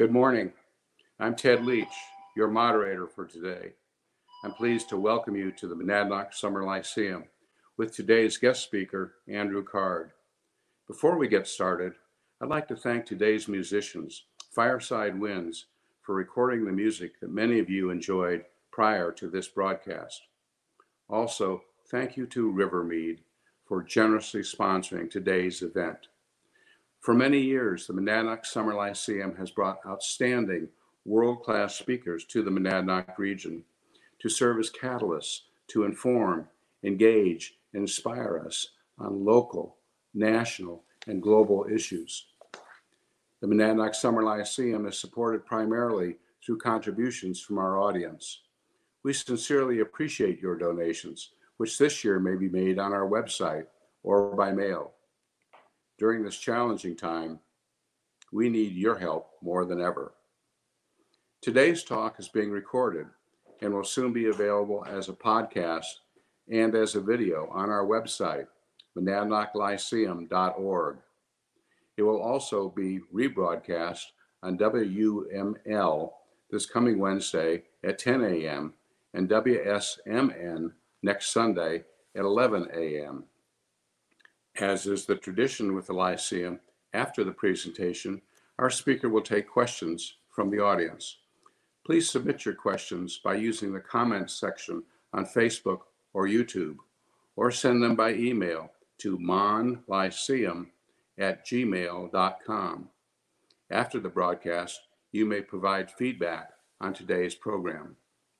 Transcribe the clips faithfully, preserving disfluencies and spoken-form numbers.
Good morning. I'm Ted Leach, your moderator for today. I'm pleased to welcome you to the Monadnock Summer Lyceum with today's guest speaker, Andrew Card. Before we get started, I'd like to thank today's musicians, Fireside Winds, for recording the music that many of you enjoyed prior to this broadcast. Also, thank you to Rivermead for generously sponsoring today's event. For many years, the Monadnock Summer Lyceum has brought outstanding world-class speakers to the Monadnock region to serve as catalysts to inform, engage, and inspire us on local, national, and global issues. The Monadnock Summer Lyceum is supported primarily through contributions from our audience. We sincerely appreciate your donations, which this year may be made on our website or by mail. During this challenging time, we need your help more than ever. Today's talk is being recorded and will soon be available as a podcast and as a video on our website, monadnock lyceum dot org. It will also be rebroadcast on W M L this coming Wednesday at ten a.m. and W S M N next Sunday at eleven a.m. As is the tradition with the Lyceum, after the presentation, our speaker will take questions from the audience. Please submit your questions by using the comments section on Facebook or YouTube, or send them by email to monlyceum at gmail dot com. After the broadcast, you may provide feedback on today's program.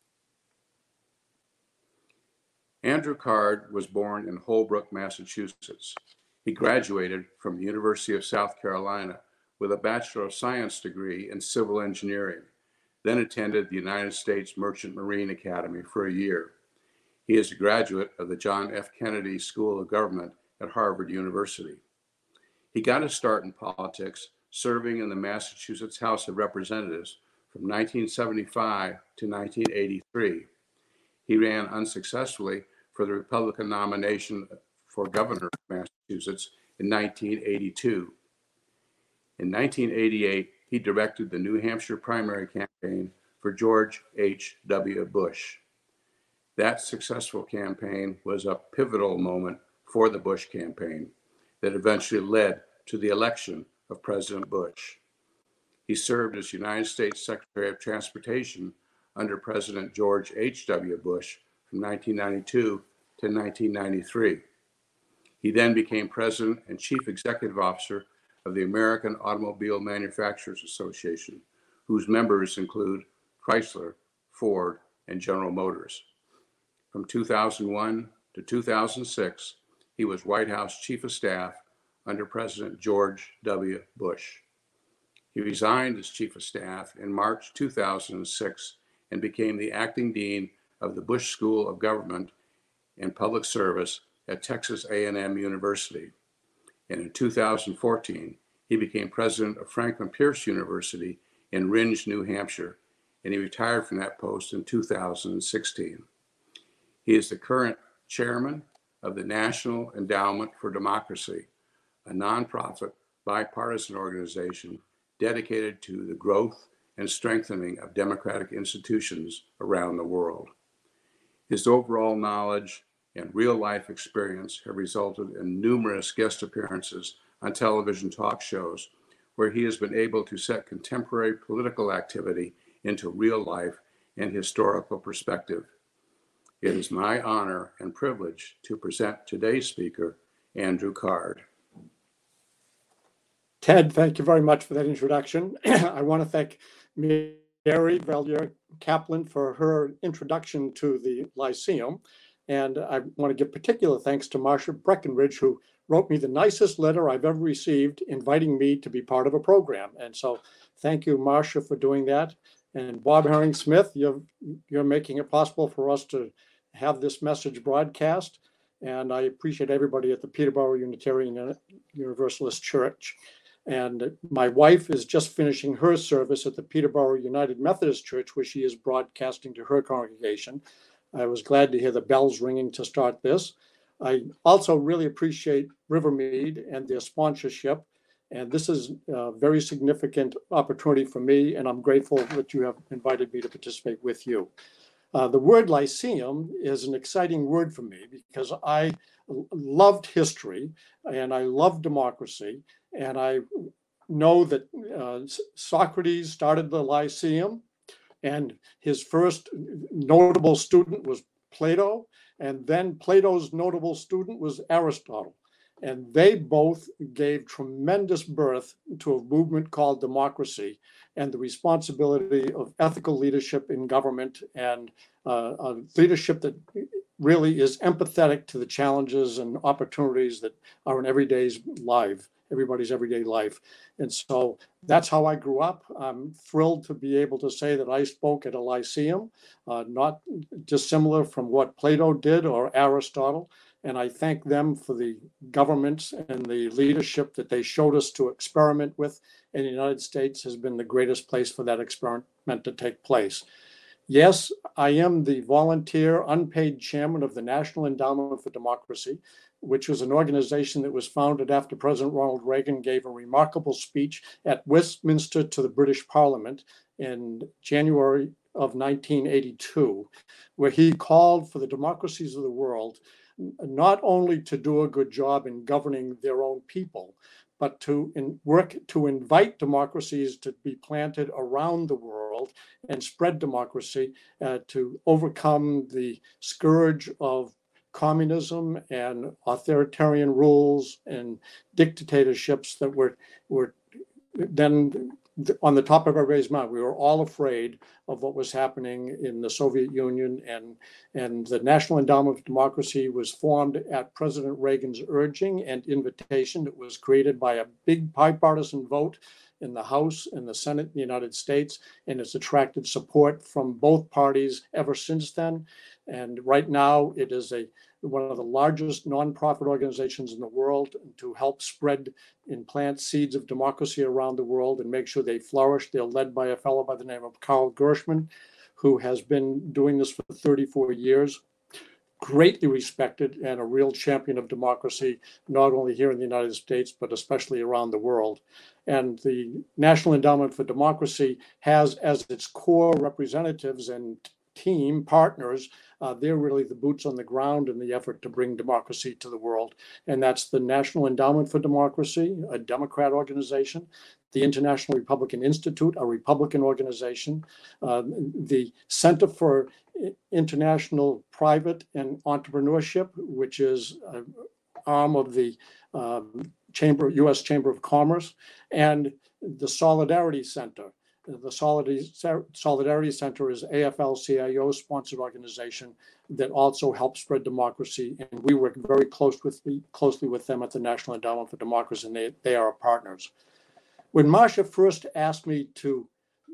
Andrew Card was born in Holbrook, Massachusetts. He graduated from the University of South Carolina with a Bachelor of Science degree in civil engineering, then attended the United States Merchant Marine Academy for a year. He is a graduate of the John F. Kennedy School of Government at Harvard University. He got his start in politics serving in the Massachusetts House of Representatives from nineteen seventy-five to nineteen eighty-three. He ran unsuccessfully for the Republican nomination for governor of Massachusetts in nineteen eighty-two. In nineteen eighty-eight, he directed the New Hampshire primary campaign for George H W Bush. That successful campaign was a pivotal moment for the Bush campaign that eventually led to the election of President Bush. He served as United States Secretary of Transportation under President George H W Bush from nineteen ninety-two to nineteen ninety-three. He then became President and Chief Executive Officer of the American Automobile Manufacturers Association, whose members include Chrysler, Ford, and General Motors. From two thousand one to two thousand six, he was White House Chief of Staff under President George W. Bush. He resigned as Chief of Staff in March two thousand six and became the acting dean of the Bush School of Government and Public Service at Texas A and M University. And in two thousand fourteen, he became president of Franklin Pierce University in Rindge, New Hampshire, and he retired from that post in two thousand sixteen. He is the current chairman of the National Endowment for Democracy, a nonprofit bipartisan organization dedicated to the growth and strengthening of democratic institutions around the world. His overall knowledge and real-life experience have resulted in numerous guest appearances on television talk shows where he has been able to set contemporary political activity into real life and historical perspective. It is my honor and privilege to present today's speaker, Andrew Card. Ted, thank you very much for that introduction. I want to thank Mary Valier Kaplan for her introduction to the Lyceum. And I want to give particular thanks to Marsha Breckenridge, who wrote me the nicest letter I've ever received, inviting me to be part of a program. And so thank you, Marsha, for doing that. And Bob Herring Smith, you're, you're making it possible for us to have this message broadcast. And I appreciate everybody at the Peterborough Unitarian Universalist Church. And my wife is just finishing her service at the Peterborough United Methodist Church, where she is broadcasting to her congregation. I was glad to hear the bells ringing to start this. I also really appreciate Rivermead and their sponsorship. And this is a very significant opportunity for me, and I'm grateful that you have invited me to participate with you. Uh, the word Lyceum is an exciting word for me because I loved history and I love democracy, and I know that uh, Socrates started the Lyceum, and his first notable student was Plato, and then Plato's notable student was Aristotle. And they both gave tremendous birth to a movement called democracy and the responsibility of ethical leadership in government, and uh, a leadership that really is empathetic to the challenges and opportunities that are in everyday's life, everybody's everyday life. And so that's how I grew up. I'm thrilled to be able to say that I spoke at a Lyceum, uh, not dissimilar from what Plato did or Aristotle. And I thank them for the governments and the leadership that they showed us to experiment with. And the United States has been the greatest place for that experiment to take place. Yes, I am the volunteer unpaid chairman of the National Endowment for Democracy, which was an organization that was founded after President Ronald Reagan gave a remarkable speech at Westminster to the British Parliament in January of nineteen eighty-two, where he called for the democracies of the world not only to do a good job in governing their own people, but to in work to invite democracies to be planted around the world and spread democracy uh, to overcome the scourge of communism and authoritarian rules and dictatorships that were, were then on the top of everybody's mind. We were all afraid of what was happening in the Soviet Union, and, and the National Endowment for Democracy was formed at President Reagan's urging and invitation. It was created by a big bipartisan vote in the House and the Senate in the United States, and it's attracted support from both parties ever since then. And right now, it is a one of the largest nonprofit organizations in the world to help spread and plant seeds of democracy around the world and make sure they flourish. They're led by a fellow by the name of Carl Gershman, who has been doing this for thirty-four years, greatly respected and a real champion of democracy, not only here in the United States, but especially around the world. And the National Endowment for Democracy has as its core representatives and team partners, uh, they're really the boots on the ground in the effort to bring democracy to the world. And that's the National Endowment for Democracy, a Democrat organization, the International Republican Institute, a Republican organization, uh, the Center for International Private and Entrepreneurship, which is an arm of the um, Chamber, U S Chamber of Commerce, and the Solidarity Center. The Solidarity Center is A F L C I O sponsored organization that also helps spread democracy. And we work very close with the, closely with them at the National Endowment for Democracy, and they, they are our partners. When Marcia first asked me to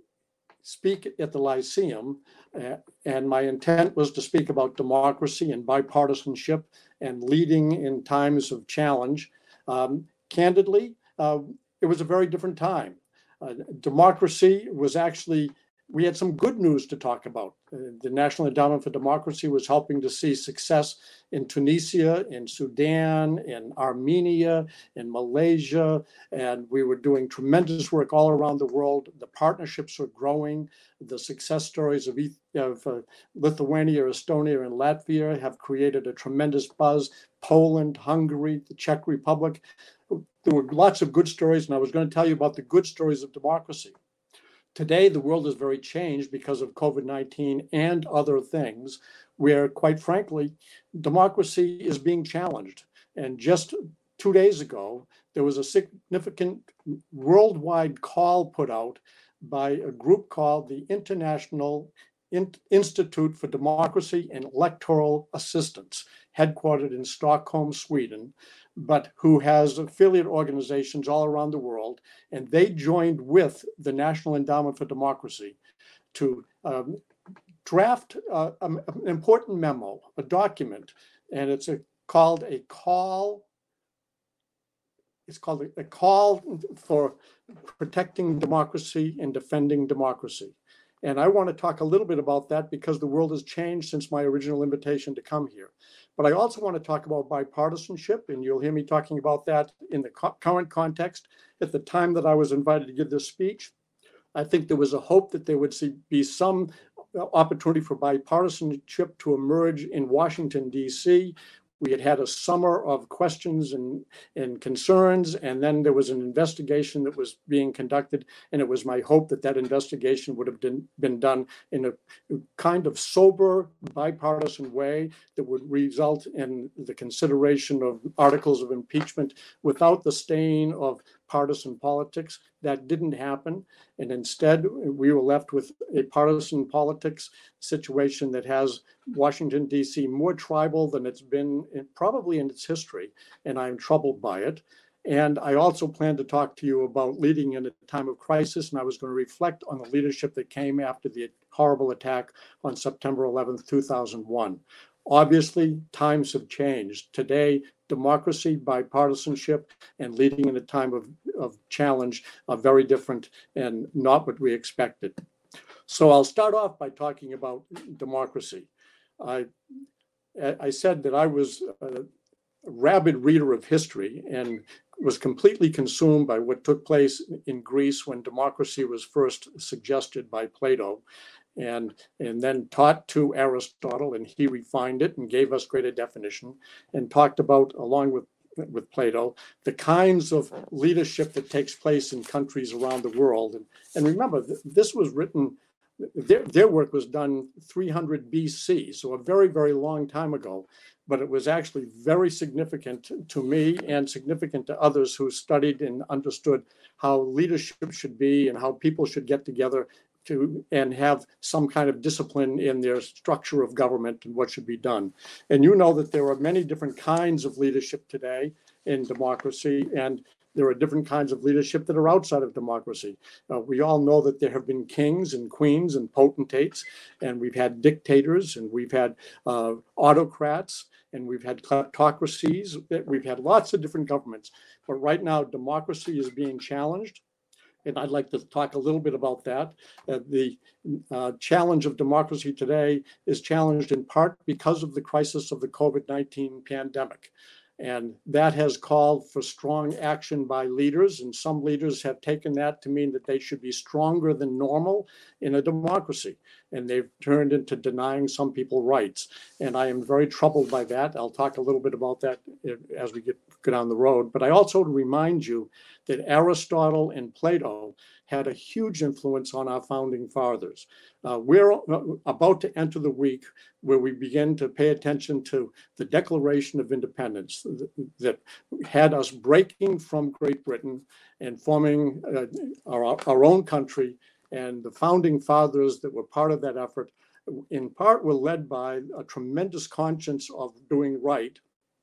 speak at the Lyceum, uh, and my intent was to speak about democracy and bipartisanship and leading in times of challenge, um, candidly, uh, it was a very different time. Uh, democracy was actually, we had some good news to talk about. Uh, the National Endowment for Democracy was helping to see success in Tunisia, in Sudan, in Armenia, in Malaysia, and we were doing tremendous work all around the world. The partnerships were growing. The success stories of, of uh, Lithuania, Estonia, and Latvia have created a tremendous buzz. Poland, Hungary, the Czech Republic. There were lots of good stories, and I was going to tell you about the good stories of democracy. Today, the world is very changed because of COVID nineteen and other things, where, quite frankly, democracy is being challenged. And just two days ago, there was a significant worldwide call put out by a group called the International Institute for Democracy and Electoral Assistance, headquartered in Stockholm, Sweden, but who has affiliate organizations all around the world. And they joined with the National Endowment for Democracy to um, draft uh, an important memo, a document, and it's a, called a call. It's called a, a call for protecting democracy and defending democracy. And I want to talk a little bit about that because the world has changed since my original invitation to come here. But I also want to talk about bipartisanship, and you'll hear me talking about that in the co- current context. At the time that I was invited to give this speech, I think there was a hope that there would see, be some opportunity for bipartisanship to emerge in Washington, D C. We had had a summer of questions and, and concerns, and then there was an investigation that was being conducted, and it was my hope that that investigation would have been, been done in a kind of sober, bipartisan way that would result in the consideration of articles of impeachment without the stain of partisan politics. That didn't happen, and instead we were left with a partisan politics situation that has Washington, D C more tribal than it's been in, probably in its history, and I'm troubled by it. And I also plan to talk to you about leading in a time of crisis, and I was going to reflect on the leadership that came after the horrible attack on September eleventh, two thousand one. Obviously, times have changed. Today, democracy, bipartisanship, and leading in a time of, of challenge are very different and not what we expected. So I'll start off by talking about democracy. I, I said that I was a rabid reader of history and was completely consumed by what took place in Greece when democracy was first suggested by Plato. And, and then taught to Aristotle, and he refined it and gave us greater definition, and talked about, along with, with Plato, the kinds of leadership that takes place in countries around the world. And, and remember, this was written, their, their work was done three hundred B C, so a very, very long time ago. But it was actually very significant to me and significant to others who studied and understood how leadership should be and how people should get together to and have some kind of discipline in their structure of government and what should be done. And you know that there are many different kinds of leadership today in democracy, and there are different kinds of leadership that are outside of democracy. Uh, we all know that there have been kings and queens and potentates, and we've had dictators, and we've had uh, autocrats, and we've had kleptocracies. We've had lots of different governments. But right now, democracy is being challenged. And I'd like to talk a little bit about that. Uh, the uh, challenge of democracy today is challenged in part because of the crisis of the COVID nineteen pandemic. And that has called for strong action by leaders. And some leaders have taken that to mean that they should be stronger than normal in a democracy. And they've turned into denying some people rights. And I am very troubled by that. I'll talk a little bit about that as we get, get down the road. But I also remind you that Aristotle and Plato had a huge influence on our founding fathers. Uh, we're about to enter the week where we begin to pay attention to the Declaration of Independence that had us breaking from Great Britain and forming uh, our, our own country. And the founding fathers that were part of that effort, in part, were led by a tremendous conscience of doing right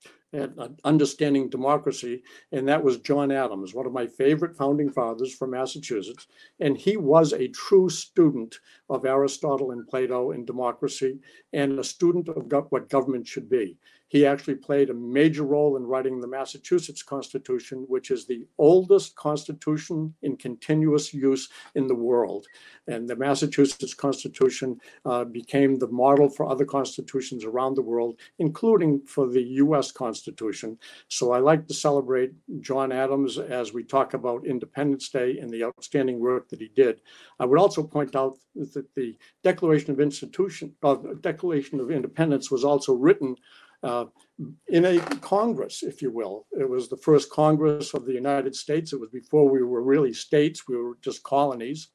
and understanding democracy, and that was John Adams, one of my favorite founding fathers from Massachusetts. And he was a true student of Aristotle and Plato and democracy, and a student of go- what government should be. He actually played a major role in writing the Massachusetts Constitution, which is the oldest constitution in continuous use in the world. And the Massachusetts Constitution uh, became the model for other constitutions around the world, including for the U S Constitution. So I like to celebrate John Adams as we talk about Independence Day and the outstanding work that he did. I would also point out that the Declaration of Institution, uh, Declaration of Independence was also written Uh, in a Congress, if you will. It was the first Congress of the United States. It was before we were really states, we were just colonies.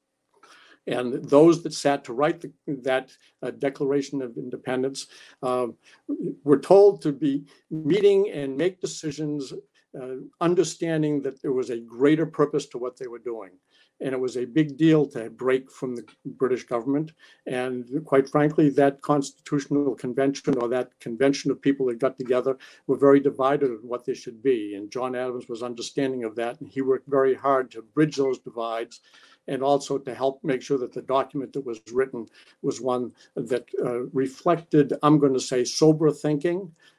And those that sat to write the, that uh, Declaration of Independence uh, were told to be meeting and make decisions, uh, understanding that there was a greater purpose to what they were doing. And it was a big deal to break from the British government. And quite frankly, that constitutional convention, or that convention of people that got together, were very divided on what they should be. And John Adams was understanding of that. And he worked very hard to bridge those divides, and also to help make sure that the document that was written was one that uh, reflected, I'm going to say, sober thinking,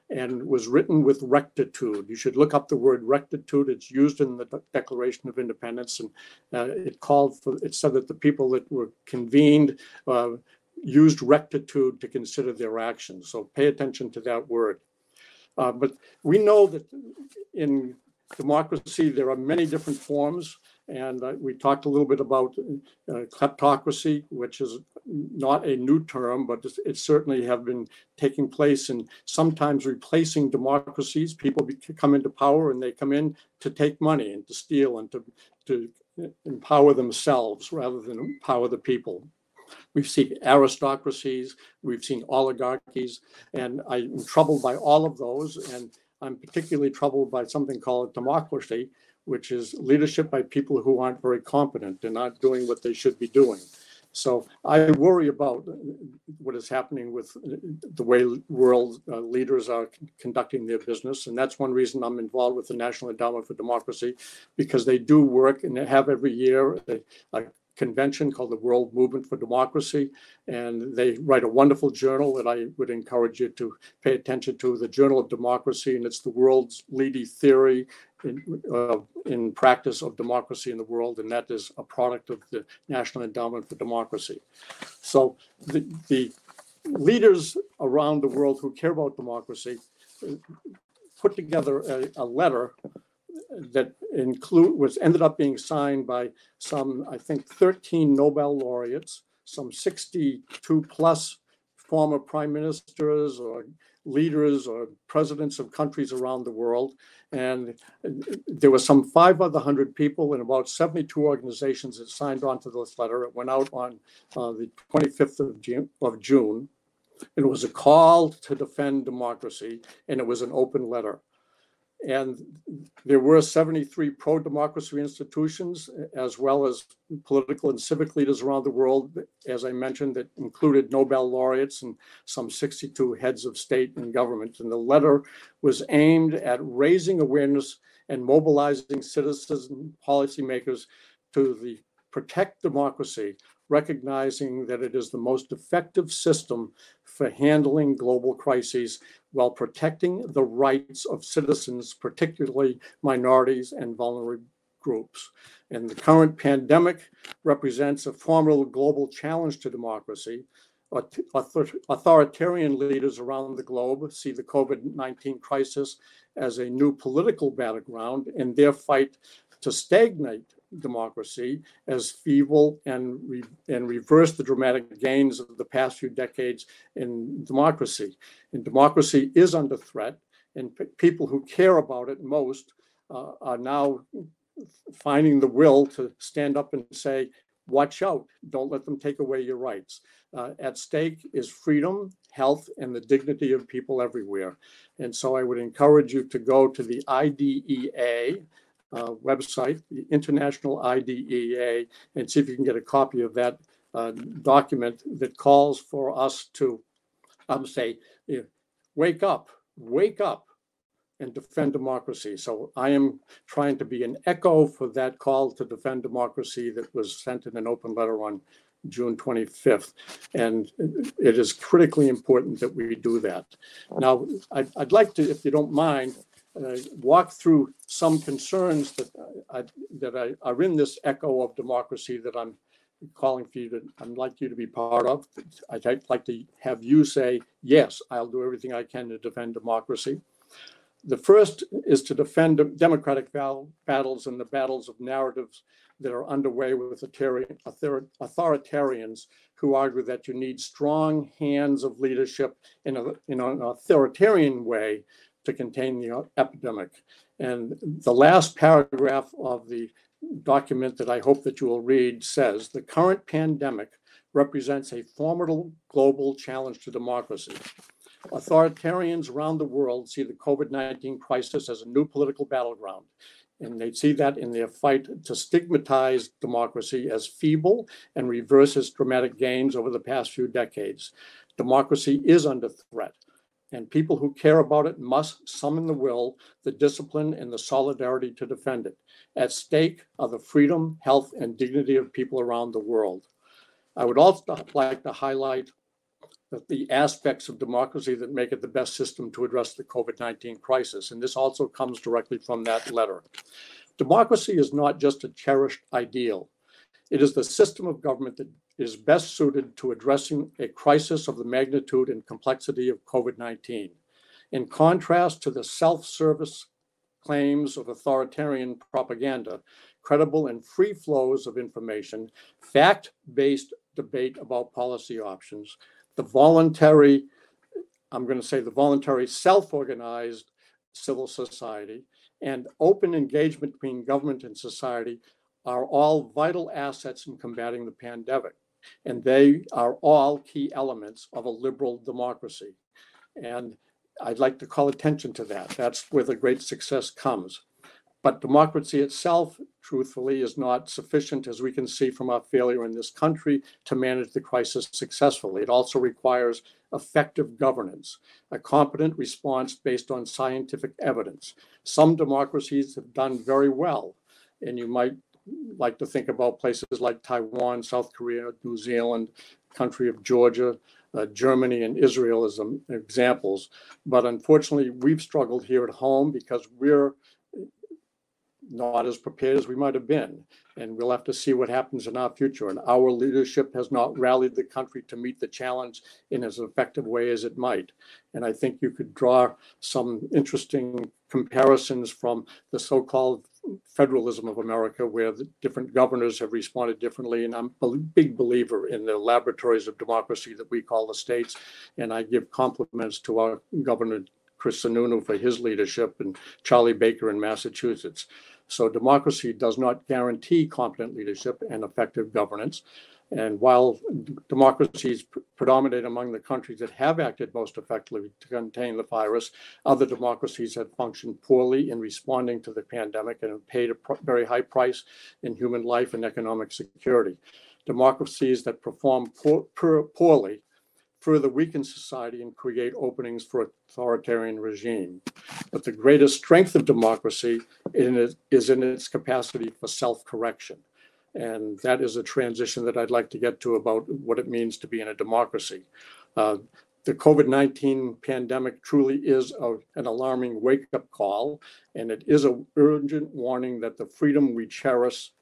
and was written with rectitude. You should look up the word rectitude. It's used in the De- Declaration of Independence, and uh, it called for, it said that the people that were convened uh, used rectitude to consider their actions. So pay attention to that word. Uh, but we know that in democracy, there are many different forms. And uh, we talked a little bit about uh, kleptocracy, which is not a new term, but it certainly have been taking place and sometimes replacing democracies. People be, come into power and they come in to take money and to steal and to, to empower themselves rather than empower the people. We've seen aristocracies, we've seen oligarchies, and I'm troubled by all of those. And I'm particularly troubled by something called democracy, which is leadership by people who aren't very competent and not doing what they should be doing. So I worry about what is happening with the way world uh, leaders are conducting their business. And that's one reason I'm involved with the National Endowment for Democracy, because they do work and they have every year a, a convention called the World Movement for Democracy. And they write a wonderful journal that I would encourage you to pay attention to, the Journal of Democracy. And it's the world's leading theory in, uh, in practice of democracy in the world. And that is a product of the National Endowment for Democracy. So the, the leaders around the world who care about democracy put together a, a letter that include was ended up being signed by some, I think, thirteen Nobel laureates, some sixty-two plus former prime ministers or leaders or presidents of countries around the world. And there were some five other hundred people and about seventy-two organizations that signed on to this letter. It went out on uh, the twenty-fifth of June, of June. It was a call to defend democracy, and it was an open letter. And there were seventy-three pro-democracy institutions, as well as political and civic leaders around the world, as I mentioned, that included Nobel laureates and some sixty-two heads of state and government. And the letter was aimed at raising awareness and mobilizing citizens and policymakers to the protect democracy, recognizing that it is the most effective system for handling global crises while protecting the rights of citizens, particularly minorities and vulnerable groups. And the current pandemic represents a formidable global challenge to democracy. Authoritarian leaders around the globe see the COVID nineteen crisis as a new political battleground in their fight to stagnate democracy as feeble and, re and reverse the dramatic gains of the past few decades in democracy. And democracy is under threat, and people who care about it most uh, are now finding the will to stand up and say, watch out, don't let them take away your rights. Uh, at stake is freedom, health, and the dignity of people everywhere. And so I would encourage you to go to the I D E A Uh, website, the International I D E A, and see if you can get a copy of that uh, document that calls for us to um, say, you know, wake up, wake up and defend democracy. So I am trying to be an echo for that call to defend democracy that was sent in an open letter on June twenty-fifth. And it is critically important that we do that. Now, I'd, I'd like to, if you don't mind, Uh, walk through some concerns that I, that I, are in this echo of democracy that I'm calling for you to, I'd like you to be part of. I'd like to have you say, yes, I'll do everything I can to defend democracy. The first is to defend democratic battles and the battles of narratives that are underway with authoritarians who argue that you need strong hands of leadership in, a, in an authoritarian way to contain the epidemic. And the last paragraph of the document that I hope that you will read says, the current pandemic represents a formidable global challenge to democracy. Authoritarians around the world see the COVID nineteen crisis as a new political battleground. And they see that in their fight to stigmatize democracy as feeble and reverse its dramatic gains over the past few decades. Democracy is under threat, and people who care about it must summon the will, the discipline, and the solidarity to defend it. At stake are the freedom, health, and dignity of people around the world. I would also like to highlight the, the aspects of democracy that make it the best system to address the COVID nineteen crisis. And this also comes directly from that letter. Democracy is not just a cherished ideal. It is the system of government that is best suited to addressing a crisis of the magnitude and complexity of COVID nineteen. In contrast to the self-service claims of authoritarian propaganda, credible and free flows of information, fact-based debate about policy options, the voluntary, I'm going to say the voluntary self-organized civil society, and open engagement between government and society are all vital assets in combating the pandemic. And they are all key elements of a liberal democracy. And I'd like to call attention to that. That's where the great success comes. But democracy itself, truthfully, is not sufficient, as we can see from our failure in this country, to manage the crisis successfully. It also requires effective governance, a competent response based on scientific evidence. Some democracies have done very well, and you might like to think about places like Taiwan, South Korea, New Zealand, country of Georgia, uh, Germany, and Israel as um, examples. But unfortunately, we've struggled here at home because we're not as prepared as we might have been. And we'll have to see what happens in our future. And our leadership has not rallied the country to meet the challenge in as effective way as it might. And I think you could draw some interesting comparisons from the so-called federalism of America, where the different governors have responded differently. And I'm a big believer in the laboratories of democracy that we call the states. And I give compliments to our governor, Chris Sununu, for his leadership, and Charlie Baker in Massachusetts. So democracy does not guarantee competent leadership and effective governance. And while democracies predominate among the countries that have acted most effectively to contain the virus, other democracies have functioned poorly in responding to the pandemic and have paid a very high price in human life and economic security. Democracies that perform poor, poor, poorly further weaken society and create openings for authoritarian regime. But the greatest strength of democracy is in its capacity for self-correction. And that is a transition that I'd like to get to about what it means to be in a democracy. Uh, the COVID nineteen pandemic truly is a, an alarming wake-up call, and it is an urgent warning that the freedom we cherish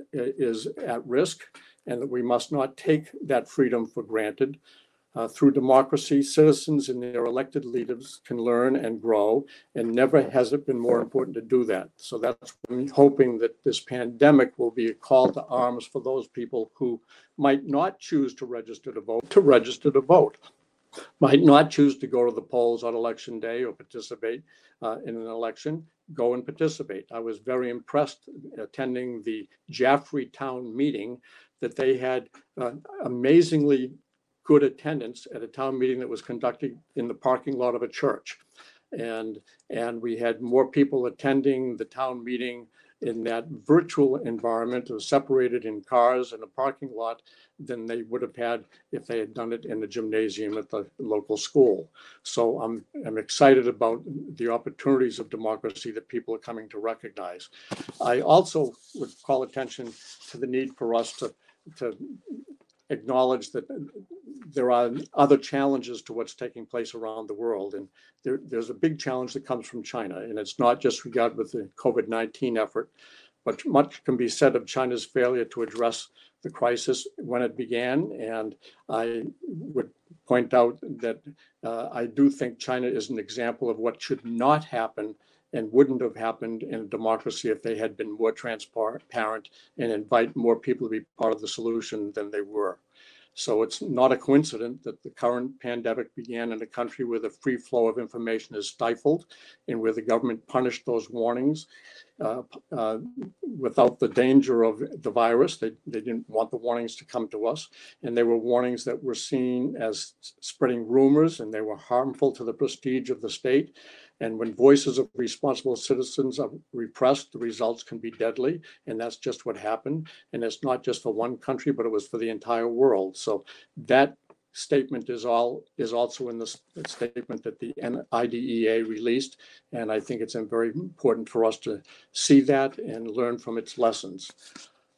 is at risk, and that we must not take that freedom for granted. Uh, through democracy, citizens and their elected leaders can learn and grow, and never has it been more important to do that. So that's what I'm hoping, that this pandemic will be a call to arms for those people who might not choose to register to vote, to register to vote, might not choose to go to the polls on election day or participate uh, in an election, go and participate. I was very impressed attending the Jaffrey Town meeting that they had uh, amazingly good attendance at a town meeting that was conducted in the parking lot of a church. And, and we had more people attending the town meeting in that virtual environment, of separated in cars in a parking lot, than they would have had if they had done it in the gymnasium at the local school. So I'm, I'm excited about the opportunities of democracy that people are coming to recognize. I also would call attention to the need for us to, to acknowledge that there are other challenges to what's taking place around the world. And there, there's a big challenge that comes from China. And it's not just regard with the COVID nineteen effort, but much can be said of China's failure to address the crisis when it began. And I would point out that uh, I do think China is an example of what should not happen and wouldn't have happened in a democracy if they had been more transparent and invite more people to be part of the solution than they were. So it's not a coincidence that the current pandemic began in a country where the free flow of information is stifled and where the government punished those warnings uh, uh, without the danger of the virus. They, they didn't want the warnings to come to us. And they were warnings that were seen as spreading rumors, and they were harmful to the prestige of the state. And when voices of responsible citizens are repressed, the results can be deadly. And that's just what happened. And it's not just for one country, but it was for the entire world. So that statement is all is also in the statement that the I D E A released. And I think it's very important for us to see that and learn from its lessons.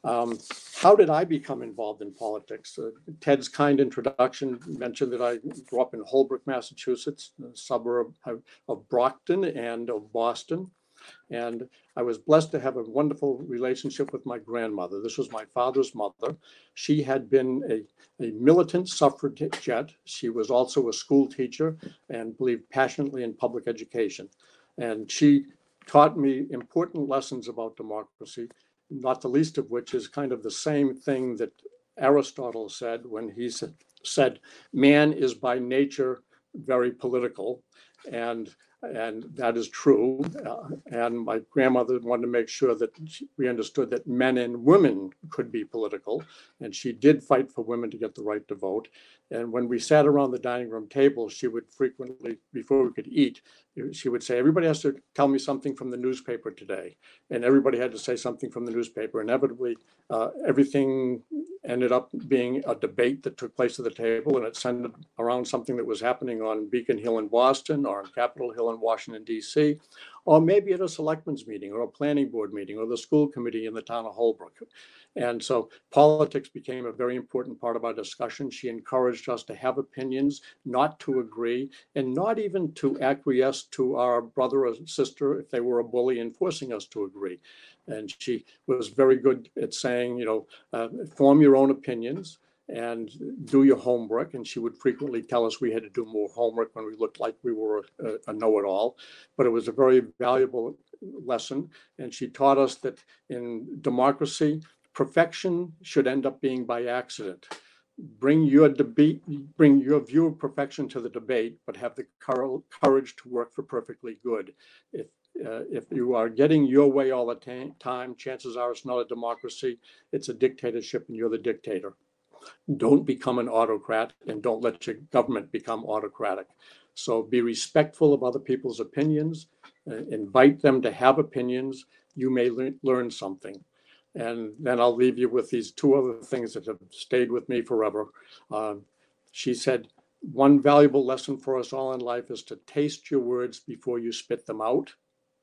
Um, how did I become involved in politics? Uh, Ted's kind introduction mentioned that I grew up in Holbrook, Massachusetts, a suburb of, of Brockton and of Boston. And I was blessed to have a wonderful relationship with my grandmother. This was my father's mother. She had been a, a militant suffragette. She was also a school teacher and believed passionately in public education. And she taught me important lessons about democracy, not the least of which is kind of the same thing that Aristotle said when he said, said man is by nature very political. And and that is true. Uh, and my grandmother wanted to make sure that she, we understood that men and women could be political. And she did fight for women to get the right to vote. And when we sat around the dining room table, she would frequently, before we could eat, she would say, everybody has to tell me something from the newspaper today. And everybody had to say something from the newspaper. Inevitably, uh, everything ended up being a debate that took place at the table, and it centered around something that was happening on Beacon Hill in Boston or on Capitol Hill in Washington, D C, or maybe at a selectmen's meeting or a planning board meeting or the school committee in the town of Holbrook. And so politics became a very important part of our discussion. She encouraged us to have opinions, not to agree, and not even to acquiesce to our brother or sister if they were a bully and forcing us to agree. And she was very good at saying, you know, uh, form your own opinions and do your homework. And she would frequently tell us we had to do more homework when we looked like we were a, a know-it-all. But it was a very valuable lesson. And she taught us that in democracy, perfection should end up being by accident. Bring your debate, bring your view of perfection to the debate, but have the courage to work for perfectly good. If Uh, if you are getting your way all the time, chances are it's not a democracy, it's a dictatorship and you're the dictator. Don't become an autocrat and don't let your government become autocratic. So be respectful of other people's opinions, uh, invite them to have opinions. You may le- learn something. And then I'll leave you with these two other things that have stayed with me forever. Uh, she said, one valuable lesson for us all in life is to taste your words before you spit them out.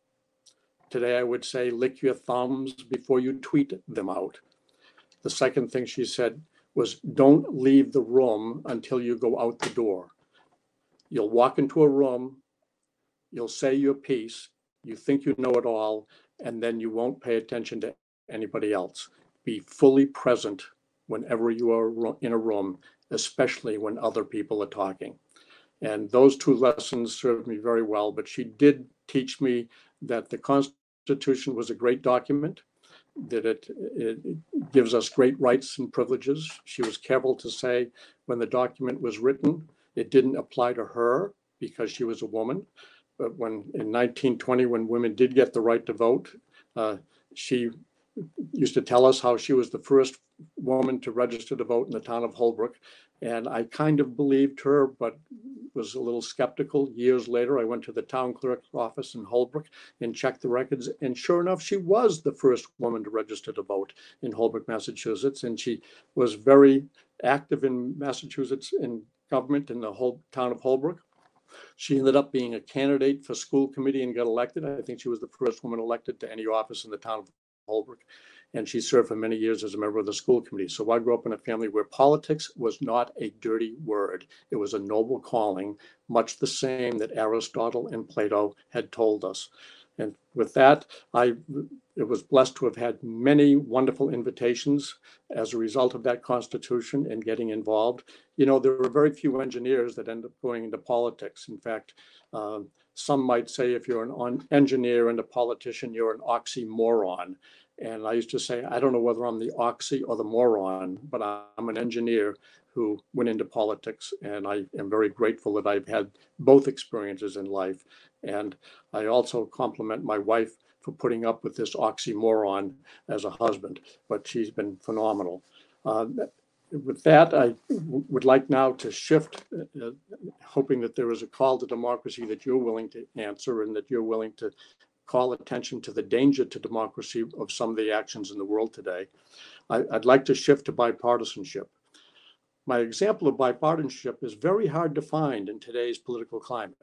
Today, I would say, lick your thumbs before you tweet them out. The second thing she said was, don't leave the room until you go out the door. You'll walk into a room, you'll say your piece, you think you know it all, and then you won't pay attention to anybody else. Be fully present whenever you are in a room, especially when other people are talking. And those two lessons served me very well, but she did teach me that the Constitution was a great document, that it, it gives us great rights and privileges. She was careful to say when the document was written, it didn't apply to her because she was a woman. But when in nineteen twenty, when women did get the right to vote, uh, she used to tell us how she was the first woman to register to vote in the town of Holbrook. And I kind of believed her, but was a little skeptical. Years later, I went to the town clerk's office in Holbrook and checked the records. And sure enough, she was the first woman to register to vote in Holbrook, Massachusetts. And she was very active in Massachusetts in government in the whole town of Holbrook. She ended up being a candidate for school committee and got elected. I think she was the first woman elected to any office in the town of Holbrook. And she served for many years as a member of the school committee. So I grew up in a family where politics was not a dirty word. It was a noble calling, much the same that Aristotle and Plato had told us. And with that, I it was blessed to have had many wonderful invitations as a result of that Constitution and getting involved. You know, there are very few engineers that end up going into politics. In fact, um, some might say if you're an engineer and a politician, you're an oxymoron. And I used to say, I don't know whether I'm the oxy or the moron, but I'm an engineer who went into politics. And I am very grateful that I've had both experiences in life. And I also compliment my wife for putting up with this oxymoron as a husband, but she's been phenomenal. Uh, with that, I w- would like now to shift, uh, hoping that there is a call to democracy that you're willing to answer and that you're willing to call attention to the danger to democracy of some of the actions in the world today. I, I'd like to shift to bipartisanship. My example of bipartisanship is very hard to find in today's political climate.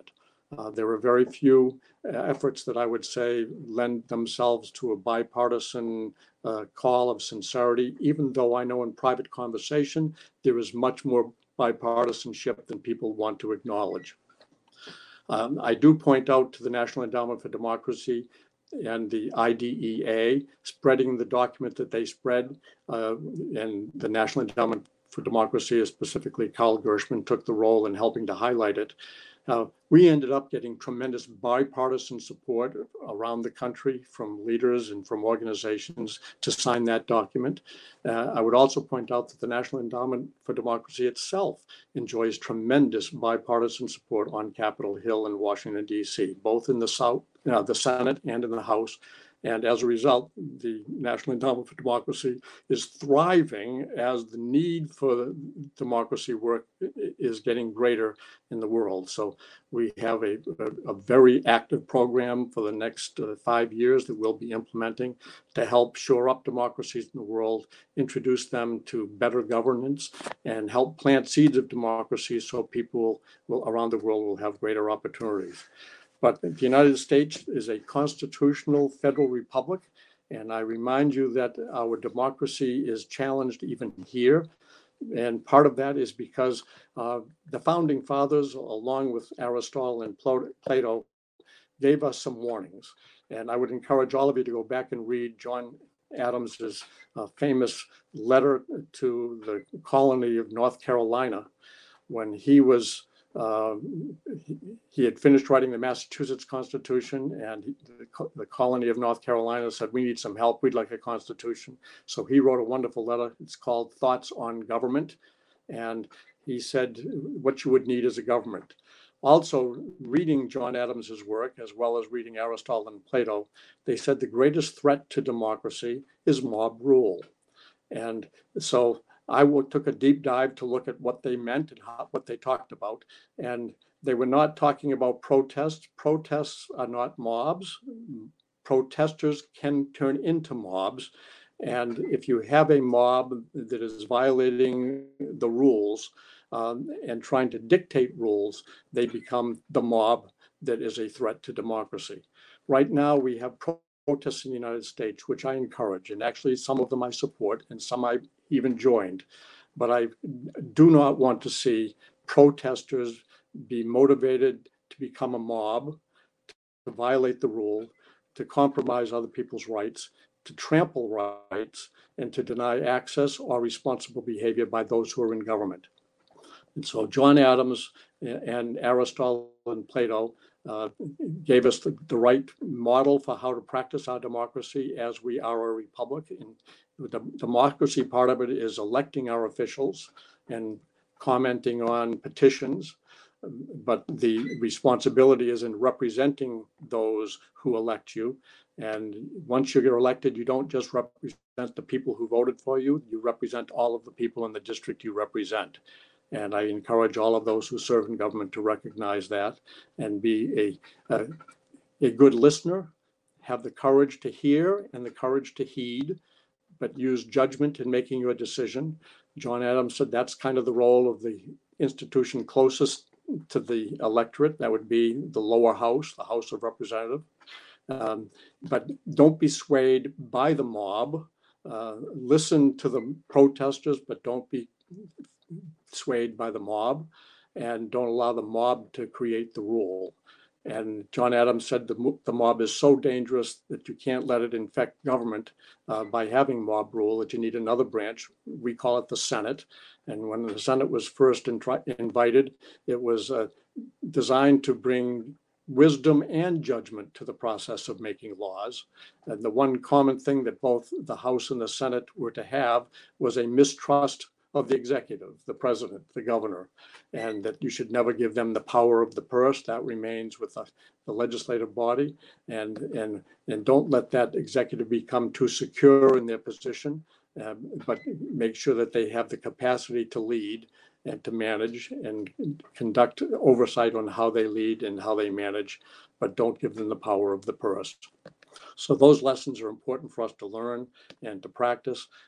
Uh, there are very few uh, efforts that I would say lend themselves to a bipartisan uh, call of sincerity, even though I know in private conversation there is much more bipartisanship than people want to acknowledge. Um, I do point out to the National Endowment for Democracy and the I D E A spreading the document that they spread, uh, and the National Endowment for Democracy, specifically Carl Gershman, took the role in helping to highlight it. Uh, we ended up getting tremendous bipartisan support around the country from leaders and from organizations to sign that document. Uh, I would also point out that the National Endowment for Democracy itself enjoys tremendous bipartisan support on Capitol Hill in Washington, D C, both in the South, uh, the Senate and in the House. And as a result, the National Endowment for Democracy is thriving as the need for democracy work is getting greater in the world. So we have a, a, a very active program for the next uh, five years that we'll be implementing to help shore up democracies in the world, introduce them to better governance, and help plant seeds of democracy so people will, around the world will have greater opportunities. But the United States is a constitutional federal republic, and I remind you that our democracy is challenged even here. And part of that is because uh, the founding fathers, along with Aristotle and Plato, gave us some warnings. And I would encourage all of you to go back and read John Adams's uh, famous letter to the colony of North Carolina when he was Uh, he, he had finished writing the Massachusetts Constitution, and he, the, the colony of North Carolina said, we need some help, we'd like a constitution. So he wrote a wonderful letter. It's called Thoughts on Government. And he said what you would need as a government. Also, reading John Adams's work, as well as reading Aristotle and Plato, they said the greatest threat to democracy is mob rule. And so I took a deep dive to look at what they meant and how, what they talked about. And they were not talking about protests. Protests are not mobs. Protesters can turn into mobs. And if you have a mob that is violating the rules um, and trying to dictate rules, they become the mob that is a threat to democracy. Right now, we have pro protests in the United States, which I encourage, and actually some of them I support and some I even joined. But I do not want to see protesters be motivated to become a mob, to violate the rule, to compromise other people's rights, to trample rights, and to deny access or responsible behavior by those who are in government. And so John Adams and Aristotle and Plato uh, gave us the, the right model for how to practice our democracy as we are a republic. And the democracy part of it is electing our officials and commenting on petitions. But the responsibility is in representing those who elect you. And once you get elected, you don't just represent the people who voted for you, you represent all of the people in the district you represent. And I encourage all of those who serve in government to recognize that and be a, a, a good listener, have the courage to hear and the courage to heed, but use judgment in making your decision. John Adams said that's kind of the role of the institution closest to the electorate. That would be the lower house, the House of Representatives. Um, but don't be swayed by the mob. Uh, listen to the protesters, but don't be swayed by the mob, and don't allow the mob to create the rule. And John Adams said the, the mob is so dangerous that you can't let it infect government uh, by having mob rule, that you need another branch. We call it the Senate. And when the Senate was first invited, it was uh, designed to bring wisdom and judgment to the process of making laws. And the one common thing that both the House and the Senate were to have was a mistrust of the executive, the president, the governor, and that you should never give them the power of the purse. That remains with the, the legislative body. And, and, and don't let that executive become too secure in their position, um, but make sure that they have the capacity to lead and to manage and conduct oversight on how they lead and how they manage, but don't give them the power of the purse. So those lessons are important for us to learn and to practice.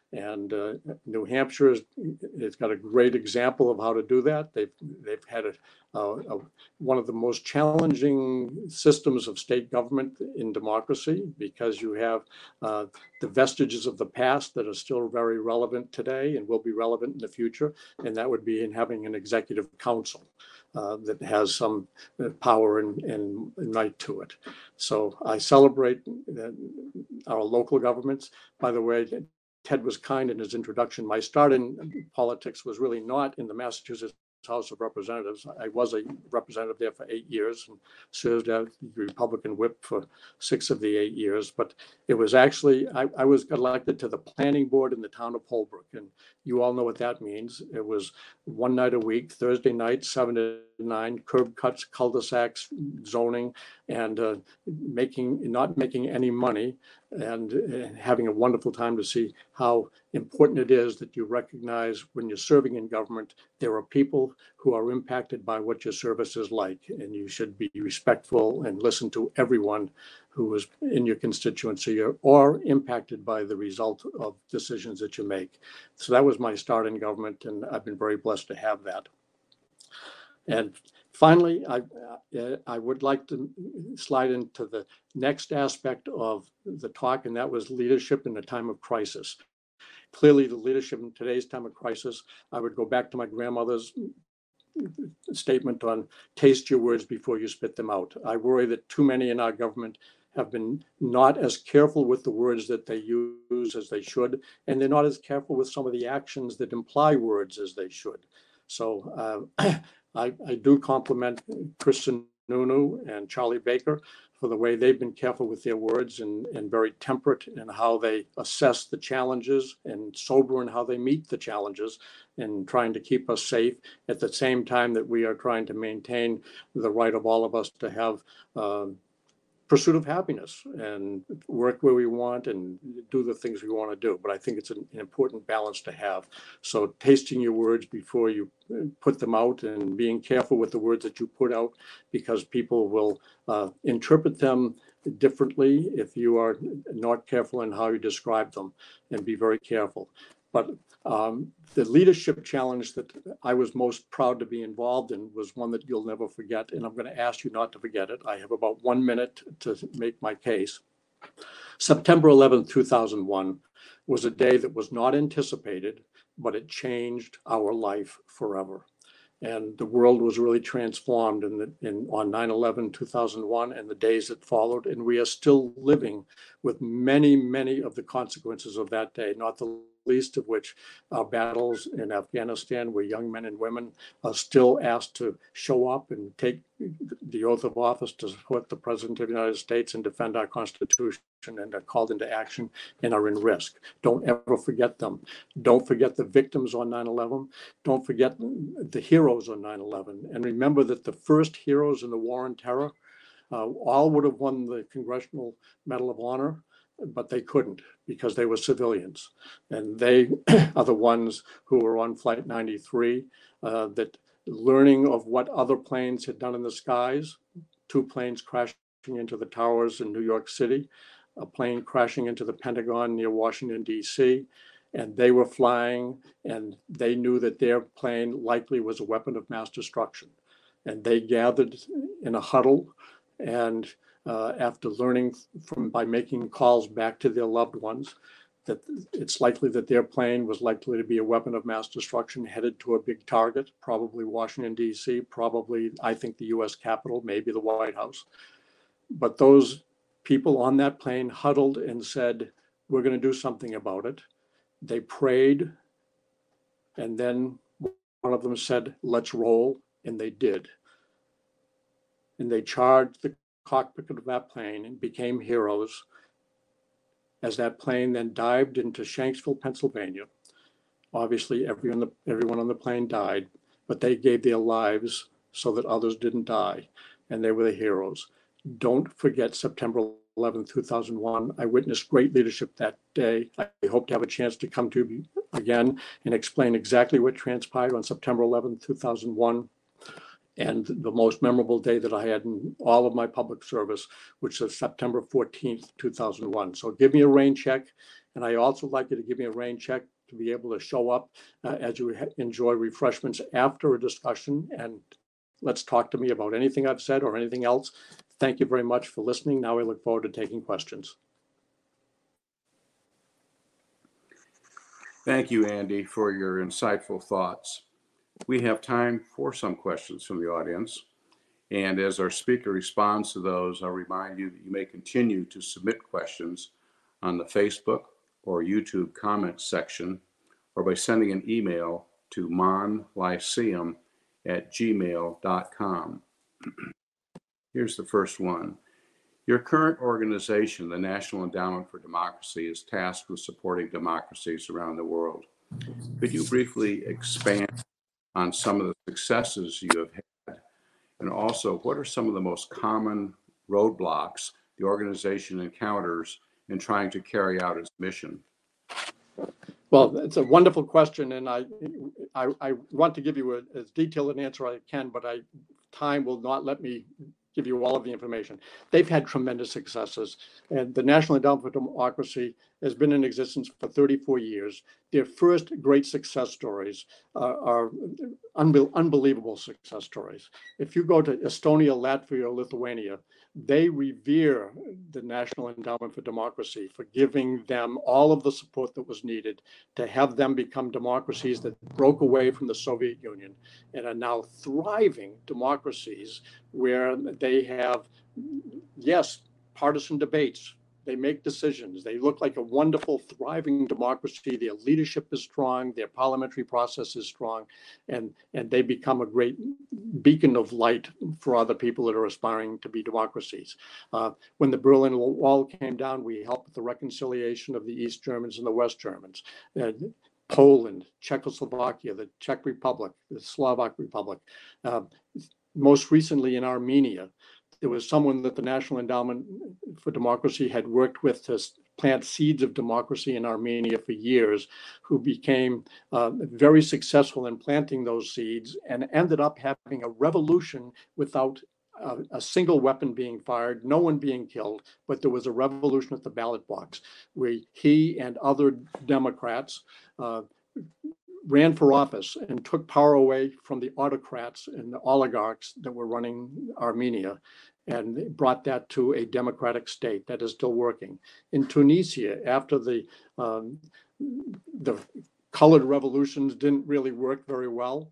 And uh, New Hampshire has it's got a great example of how to do that. They've they've had a, a, a one of the most challenging systems of state government in democracy, because you have uh, the vestiges of the past that are still very relevant today and will be relevant in the future, and that would be in having an executive council uh, that has some uh, power and, and right to it. So I celebrate uh, our local governments. By the way, Ted was kind in his introduction. My start in politics was really not in the Massachusetts House of Representatives. I was a representative there for eight years and served as the Republican whip for six of the eight years. But it was actually, I, I was elected to the planning board in the town of Holbrook. And you all know what that means. It was one night a week, Thursday night, seven to nine, curb cuts, cul-de-sacs, zoning, and uh, making, not making any money, and uh, having a wonderful time to see how important it is that you recognize when you're serving in government, there are people who are impacted by what your service is like, and you should be respectful and listen to everyone who is in your constituency or, or impacted by the result of decisions that you make. So that was my start in government, and I've been very blessed to have that. And finally, I, uh, I would like to slide into the next aspect of the talk, and that was leadership in a time of crisis. Clearly, the leadership in today's time of crisis, I would go back to my grandmother's statement on taste your words before you spit them out. I worry that too many in our government have been not as careful with the words that they use as they should, and they're not as careful with some of the actions that imply words as they should. So uh, I, I do compliment Kristen Nunu and Charlie Baker for the way they've been careful with their words and, and very temperate in how they assess the challenges and sober in how they meet the challenges and trying to keep us safe at the same time that we are trying to maintain the right of all of us to have uh, pursuit of happiness and work where we want and do the things we want to do. But I think it's an, an important balance to have. So tasting your words before you put them out and being careful with the words that you put out, because people will uh, interpret them differently if you are not careful in how you describe them, and be very careful. But um, the leadership challenge that I was most proud to be involved in was one that you'll never forget, and I'm going to ask you not to forget it. I have about one minute to make my case. September eleventh, two thousand one was a day that was not anticipated, but it changed our life forever. And the world was really transformed in the, in, on nine eleven, two thousand one and the days that followed. And we are still living with many, many of the consequences of that day, not the least of which are battles in Afghanistan, where young men and women are still asked to show up and take the oath of office to support the President of the United States and defend our Constitution, and are called into action and are in risk. Don't ever forget them. Don't forget the victims on nine eleven. Don't forget the heroes on nine eleven. And remember that the first heroes in the war on terror uh, all would have won the Congressional Medal of Honor, but they couldn't because they were civilians. And they are the ones who were on Flight ninety-three, uh, that learning of what other planes had done in the skies, two planes crashing into the towers in New York City, a plane crashing into the Pentagon near Washington, D C, and they were flying, and they knew that their plane likely was a weapon of mass destruction. And they gathered in a huddle, and uh, after learning from by making calls back to their loved ones, that it's likely that their plane was likely to be a weapon of mass destruction headed to a big target, probably Washington, D C, probably, I think, the U S Capitol, maybe the White House. But those people on that plane huddled and said, we're going to do something about it. They prayed, and then one of them said, let's roll, and they did. And they charged the cockpit of that plane and became heroes as that plane then dived into Shanksville, Pennsylvania. Obviously, everyone, the, everyone on the plane died, but they gave their lives so that others didn't die, and they were the heroes. Don't forget September eleventh, two thousand one. I witnessed great leadership that day. I hope to have a chance to come to you again and explain exactly what transpired on September eleventh, two thousand one. And the most memorable day that I had in all of my public service, which is September fourteenth, two thousand one. So give me a rain check. And I also like you to give me a rain check to be able to show up uh, as you enjoy refreshments after a discussion, and let's talk to me about anything I've said or anything else. Thank you very much for listening. Now I look forward to taking questions. Thank you, Andy, for your insightful thoughts. We have time for some questions from the audience. And as our speaker responds to those, I'll remind you that you may continue to submit questions on the Facebook or YouTube comments section, or by sending an email to monlyceum at gmail dot com. Here's the first one. Your current organization, the National Endowment for Democracy, is tasked with supporting democracies around the world. Could you briefly expand on some of the successes you have had? And also, what are some of the most common roadblocks the organization encounters in trying to carry out its mission? Well, it's a wonderful question, and I, I, I want to give you a, as detailed an answer I can, but I, time will not let me give you all of the information. They've had tremendous successes, and the National Endowment for Democracy has been in existence for thirty-four years. Their first great success stories uh, are unbe- unbelievable success stories. If you go to Estonia, Latvia, or Lithuania, they revere the National Endowment for Democracy for giving them all of the support that was needed to have them become democracies that broke away from the Soviet Union and are now thriving democracies where they have, yes, partisan debates. They make decisions. They look like a wonderful, thriving democracy. Their leadership is strong. Their parliamentary process is strong. And, and they become a great beacon of light for other people that are aspiring to be democracies. Uh, when the Berlin Wall came down, we helped with the reconciliation of the East Germans and the West Germans. Uh, Poland, Czechoslovakia, the Czech Republic, the Slovak Republic. Uh, most recently in Armenia, there was someone that the National Endowment for Democracy had worked with to plant seeds of democracy in Armenia for years, who became uh, very successful in planting those seeds and ended up having a revolution without uh, a single weapon being fired, no one being killed, but there was a revolution at the ballot box where he and other Democrats uh, ran for office and took power away from the autocrats and the oligarchs that were running Armenia, and brought that to a democratic state that is still working. In Tunisia, after the um, the colored revolutions didn't really work very well,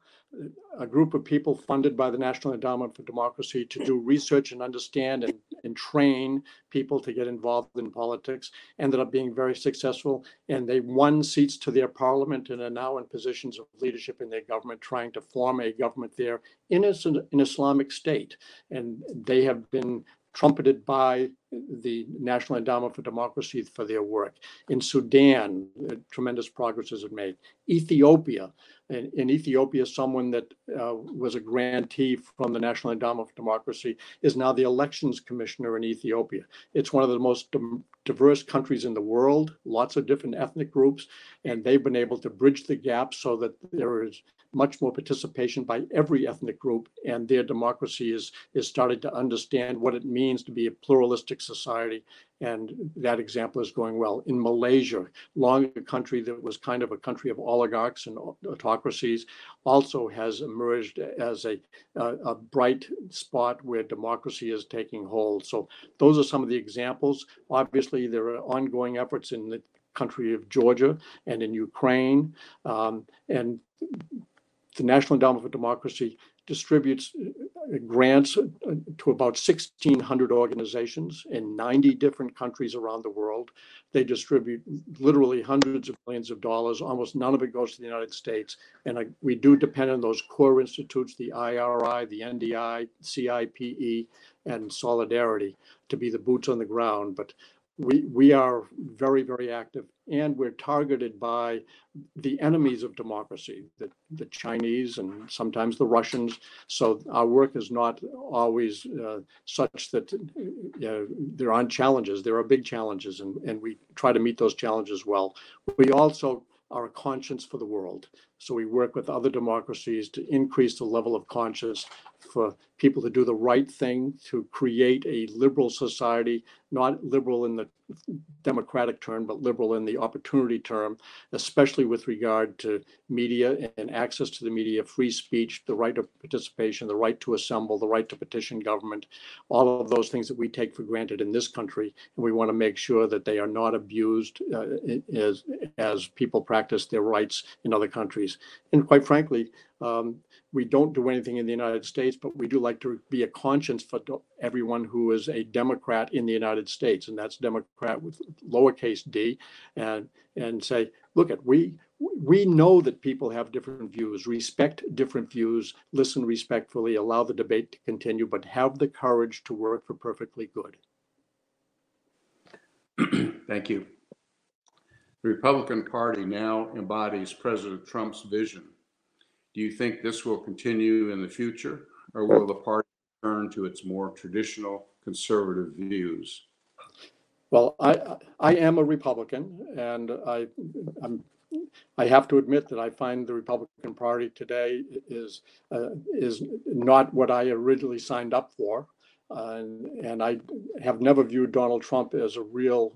a group of people funded by the National Endowment for Democracy to do research and understand and, and train people to get involved in politics ended up being very successful. And they won seats to their parliament and are now in positions of leadership in their government, trying to form a government there in a, an Islamic state. And they have been trumpeted by the National Endowment for Democracy for their work. In Sudan, uh, tremendous progress has been made. Ethiopia, in, in Ethiopia, someone that uh, was a grantee from the National Endowment for Democracy is now the elections commissioner in Ethiopia. It's one of the most diverse countries in the world, lots of different ethnic groups, and they've been able to bridge the gap so that there is much more participation by every ethnic group, and their democracy is, is starting to understand what it means to be a pluralistic society, and that example is going well. In Malaysia, long a country that was kind of a country of oligarchs and autocracies, also has emerged as a, a, a bright spot where democracy is taking hold. So those are some of the examples. Obviously, there are ongoing efforts in the country of Georgia and in Ukraine, um, and the National Endowment for Democracy distributes grants to about sixteen hundred organizations in ninety different countries around the world. They distribute literally hundreds of millions of dollars. Almost none of it goes to the United States. And we do depend on those core institutes, the I R I, the N D I, C I P E, and Solidarity to be the boots on the ground. But we, we are very, very active, and we're targeted by the enemies of democracy, the, the Chinese and sometimes the Russians. So our work is not always uh, such that uh, there aren't challenges. There are big challenges, and, and we try to meet those challenges well. We also are a conscience for the world. So we work with other democracies to increase the level of conscience for people to do the right thing, to create a liberal society, not liberal in the democratic term, but liberal in the opportunity term, especially with regard to media and access to the media, free speech, the right of participation, the right to assemble, the right to petition government, all of those things that we take for granted in this country. And we want to make sure that they are not abused uh, as, as people practice their rights in other countries. And quite frankly, um, we don't do anything in the United States, but we do like to be a conscience for everyone who is a Democrat in the United States, and that's Democrat with lowercase d, and and say, look, at we we know that people have different views, respect different views, listen respectfully, allow the debate to continue, but have the courage to work for perfectly good. Thank you. The Republican Party now embodies President Trump's vision. Do you think this will continue in the future, or will the party return to its more traditional conservative views? Well, I I am a Republican, and I I'm, I have to admit that I find the Republican Party today is uh, is not what I originally signed up for, uh, and, and I have never viewed Donald Trump as a real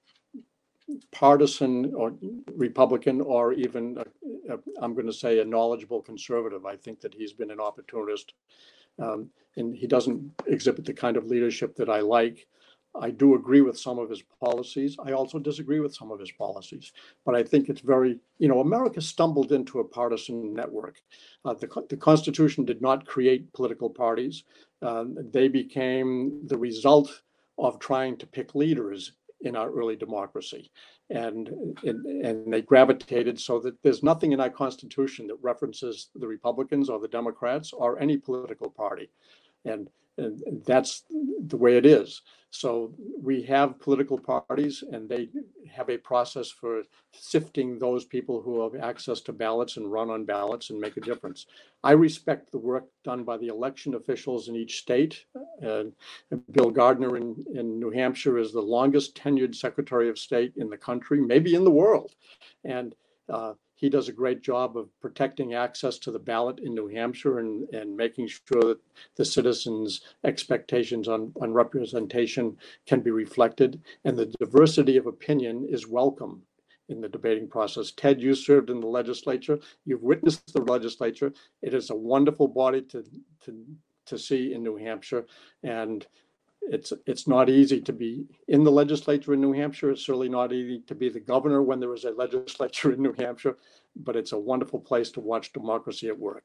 partisan or Republican, or even a, a, I'm going to say a knowledgeable conservative. I think that he's been an opportunist, um, and he doesn't exhibit the kind of leadership that I like. I do agree with some of his policies. I also disagree with some of his policies, but I think it's very, you know, America stumbled into a partisan network. Uh, the, the Constitution did not create political parties. Um, they became the result of trying to pick leaders in our early democracy. And, and, and they gravitated so that there's nothing in our Constitution that references the Republicans or the Democrats or any political party. And, and that's the way it is. So we have political parties, and they have a process for sifting those people who have access to ballots and run on ballots and make a difference. I respect the work done by the election officials in each state. Uh, Bill Gardner in, in New Hampshire is the longest tenured Secretary of State in the country, maybe in the world. And uh, he does a great job of protecting access to the ballot in New Hampshire, and, and making sure that the citizens' expectations on, on representation can be reflected, and the diversity of opinion is welcome in the debating process. Ted, you served in the legislature. You've witnessed the legislature. It is a wonderful body to, to, to see in New Hampshire. And It's it's not easy to be in the legislature in New Hampshire. It's certainly not easy to be the governor when there is a legislature in New Hampshire, but it's a wonderful place to watch democracy at work.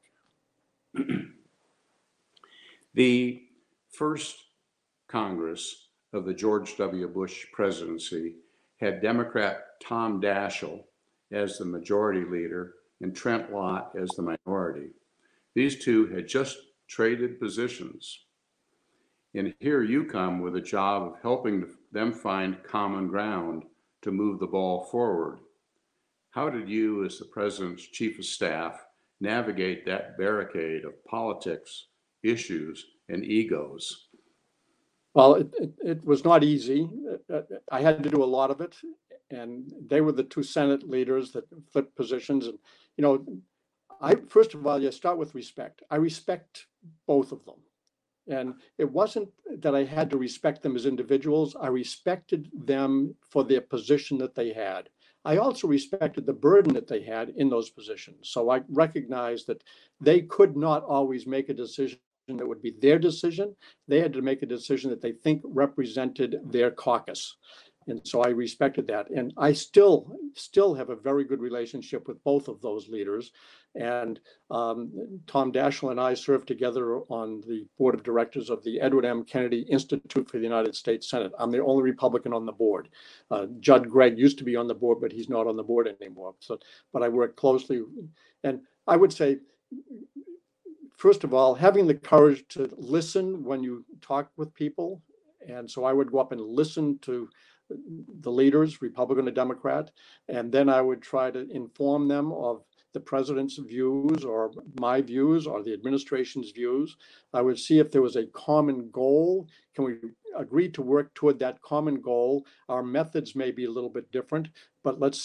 The first Congress of the George W. Bush presidency had Democrat Tom Daschle as the majority leader and Trent Lott as the minority. These two had just traded positions. And here you come with a job of helping them find common ground to move the ball forward. How did you, as the president's chief of staff, navigate that barricade of politics, issues, and egos? Well, it, it, it was not easy. I had to do a lot of it. And they were the two Senate leaders that flipped positions. And, you know, I, first of all, you start with respect. I respect both of them. And it wasn't that I had to respect them as individuals. I respected them for their position that they had. I also respected the burden that they had in those positions. So I recognized that they could not always make a decision that would be their decision. They had to make a decision that they think represented their caucus. And so I respected that. And I still, still have a very good relationship with both of those leaders. And um, Tom Daschle and I served together on the board of directors of the Edward M. Kennedy Institute for the United States Senate. I'm the only Republican on the board. Uh, Judd Gregg used to be on the board, but he's not on the board anymore. So, but I work closely. And I would say, first of all, having the courage to listen when you talk with people. And so I would go up and listen to the leaders, Republican or Democrat, and then I would try to inform them of the president's views or my views or the administration's views. I would see if there was a common goal. Can we agree to work toward that common goal? Our methods may be a little bit different, but let's see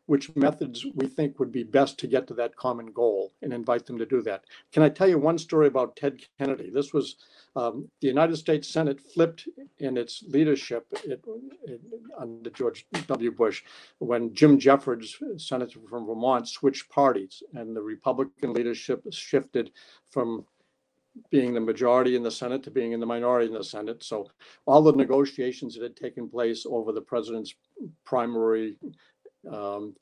which methods we think would be best to get to that common goal and invite them to do that. Can I tell you one story about Ted Kennedy? This was um, the United States Senate flipped in its leadership it, it, under George W. Bush when Jim Jeffords, senator from Vermont, switched parties and the Republican leadership shifted from being the majority in the Senate to being in the minority in the Senate. So all the negotiations that had taken place over the president's primary um,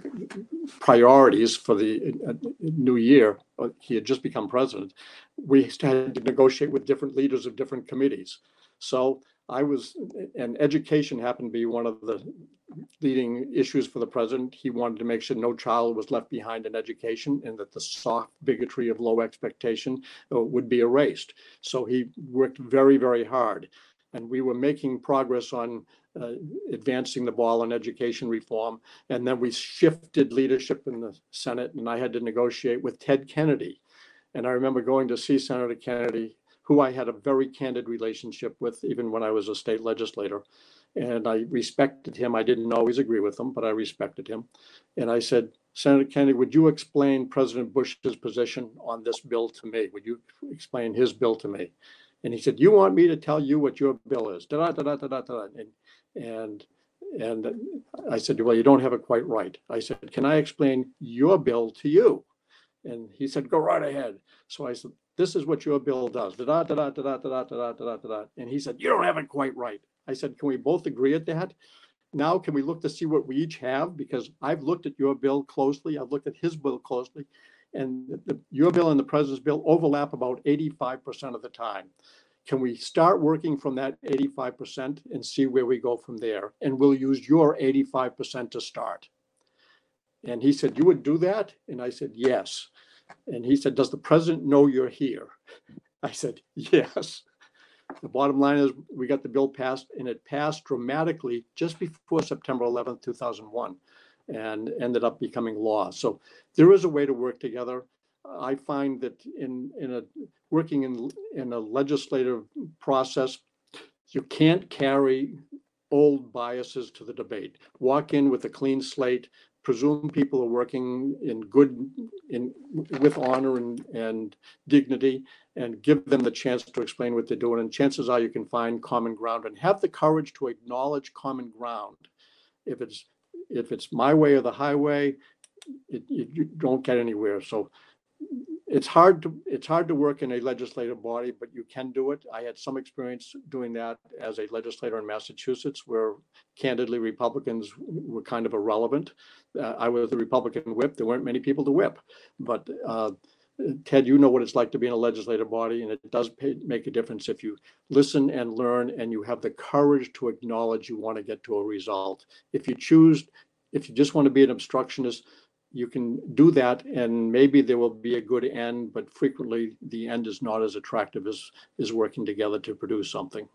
priorities for the uh, new year, he had just become president, we had to negotiate with different leaders of different committees. So I was, and education happened to be one of the leading issues for the president. He wanted to make sure no child was left behind in education and that the soft bigotry of low expectation uh, would be erased. So he worked very, very hard. And we were making progress on uh, advancing the ball on education reform. And then we shifted leadership in the Senate, and I had to negotiate with Ted Kennedy. And I remember going to see Senator Kennedy, who I had a very candid relationship with, even when I was a state legislator. And I respected him. I didn't always agree with him, but I respected him. And I said, Senator Kennedy, would you explain President Bush's position on this bill to me? Would you explain his bill to me? And he said, you want me to tell you what your bill is? Da, da, da, da, da, da. And, and, and I said, well, you don't have it quite right. I said, can I explain your bill to you? And he said, go right ahead. So I said, this is what your bill does. Da, da, da, da, da, da, da, da, da, da. And he said, you don't have it quite right. I said, can we both agree at that? Now, can we look to see what we each have? Because I've looked at your bill closely. I've looked at his bill closely. And the, your bill and the president's bill overlap about eighty-five percent of the time. Can we start working from that eighty-five percent and see where we go from there? And we'll use your eighty-five percent to start. And he said, you would do that? And I said, yes. And he said, does the president know you're here? I said, yes. The bottom line is we got the bill passed, and it passed dramatically just before September eleventh, two thousand one, and ended up becoming law. So there is a way to work together. I find that in, in a working in, in a legislative process, you can't carry old biases to the debate. Walk in with a clean slate, presume people are working in good, in with honor and, and dignity, and give them the chance to explain what they're doing. And chances are you can find common ground, and have the courage to acknowledge common ground. If it's if it's my way or the highway, it, it, you don't get anywhere. So it's hard to it's hard to work in a legislative body, but you can do it. I had some experience doing that as a legislator in Massachusetts, where candidly Republicans were kind of irrelevant. Uh, I was the Republican whip. There weren't many people to whip, but uh, Ted, you know what it's like to be in a legislative body, and it does pay, make a difference if you listen and learn, and you have the courage to acknowledge you want to get to a result. If you choose, if you just want to be an obstructionist, you can do that, and maybe there will be a good end, but frequently the end is not as attractive as is working together to produce something.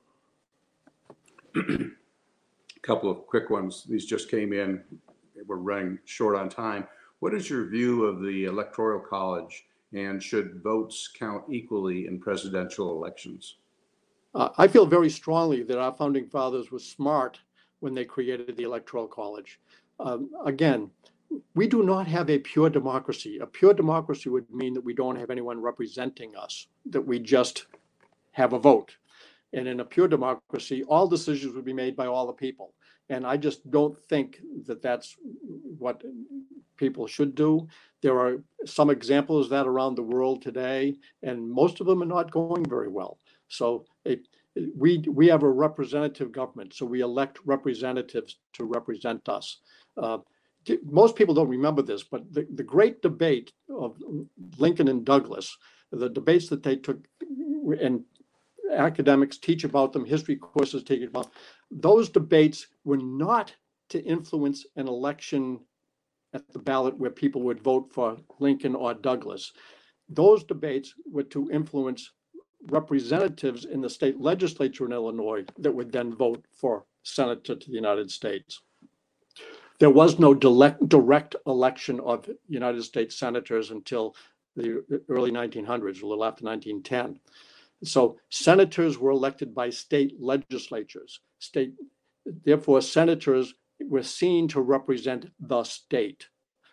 A couple of quick ones. These just came in. We're running short on time. What is your view of the Electoral College, and should votes count equally in presidential elections? Uh, I feel very strongly that our founding fathers were smart when they created the Electoral College. Um, again, we do not have a pure democracy. A pure democracy would mean that we don't have anyone representing us, that we just have a vote. And in a pure democracy, all decisions would be made by all the people. And I just don't think that that's what people should do. There are some examples of that around the world today, and most of them are not going very well. So it, we, we have a representative government, so we elect representatives to represent us. Uh, Most people don't remember this, but the, the great debate of Lincoln and Douglas, the debates that they took, and academics teach about them, history courses teach about, those debates were not to influence an election at the ballot where people would vote for Lincoln or Douglas. Those debates were to influence representatives in the state legislature in Illinois that would then vote for senator to the United States. There was no direct, direct election of United States senators until the early nineteen hundreds, a little after nineteen ten. So senators were elected by state legislatures. State, therefore, senators were seen to represent the state.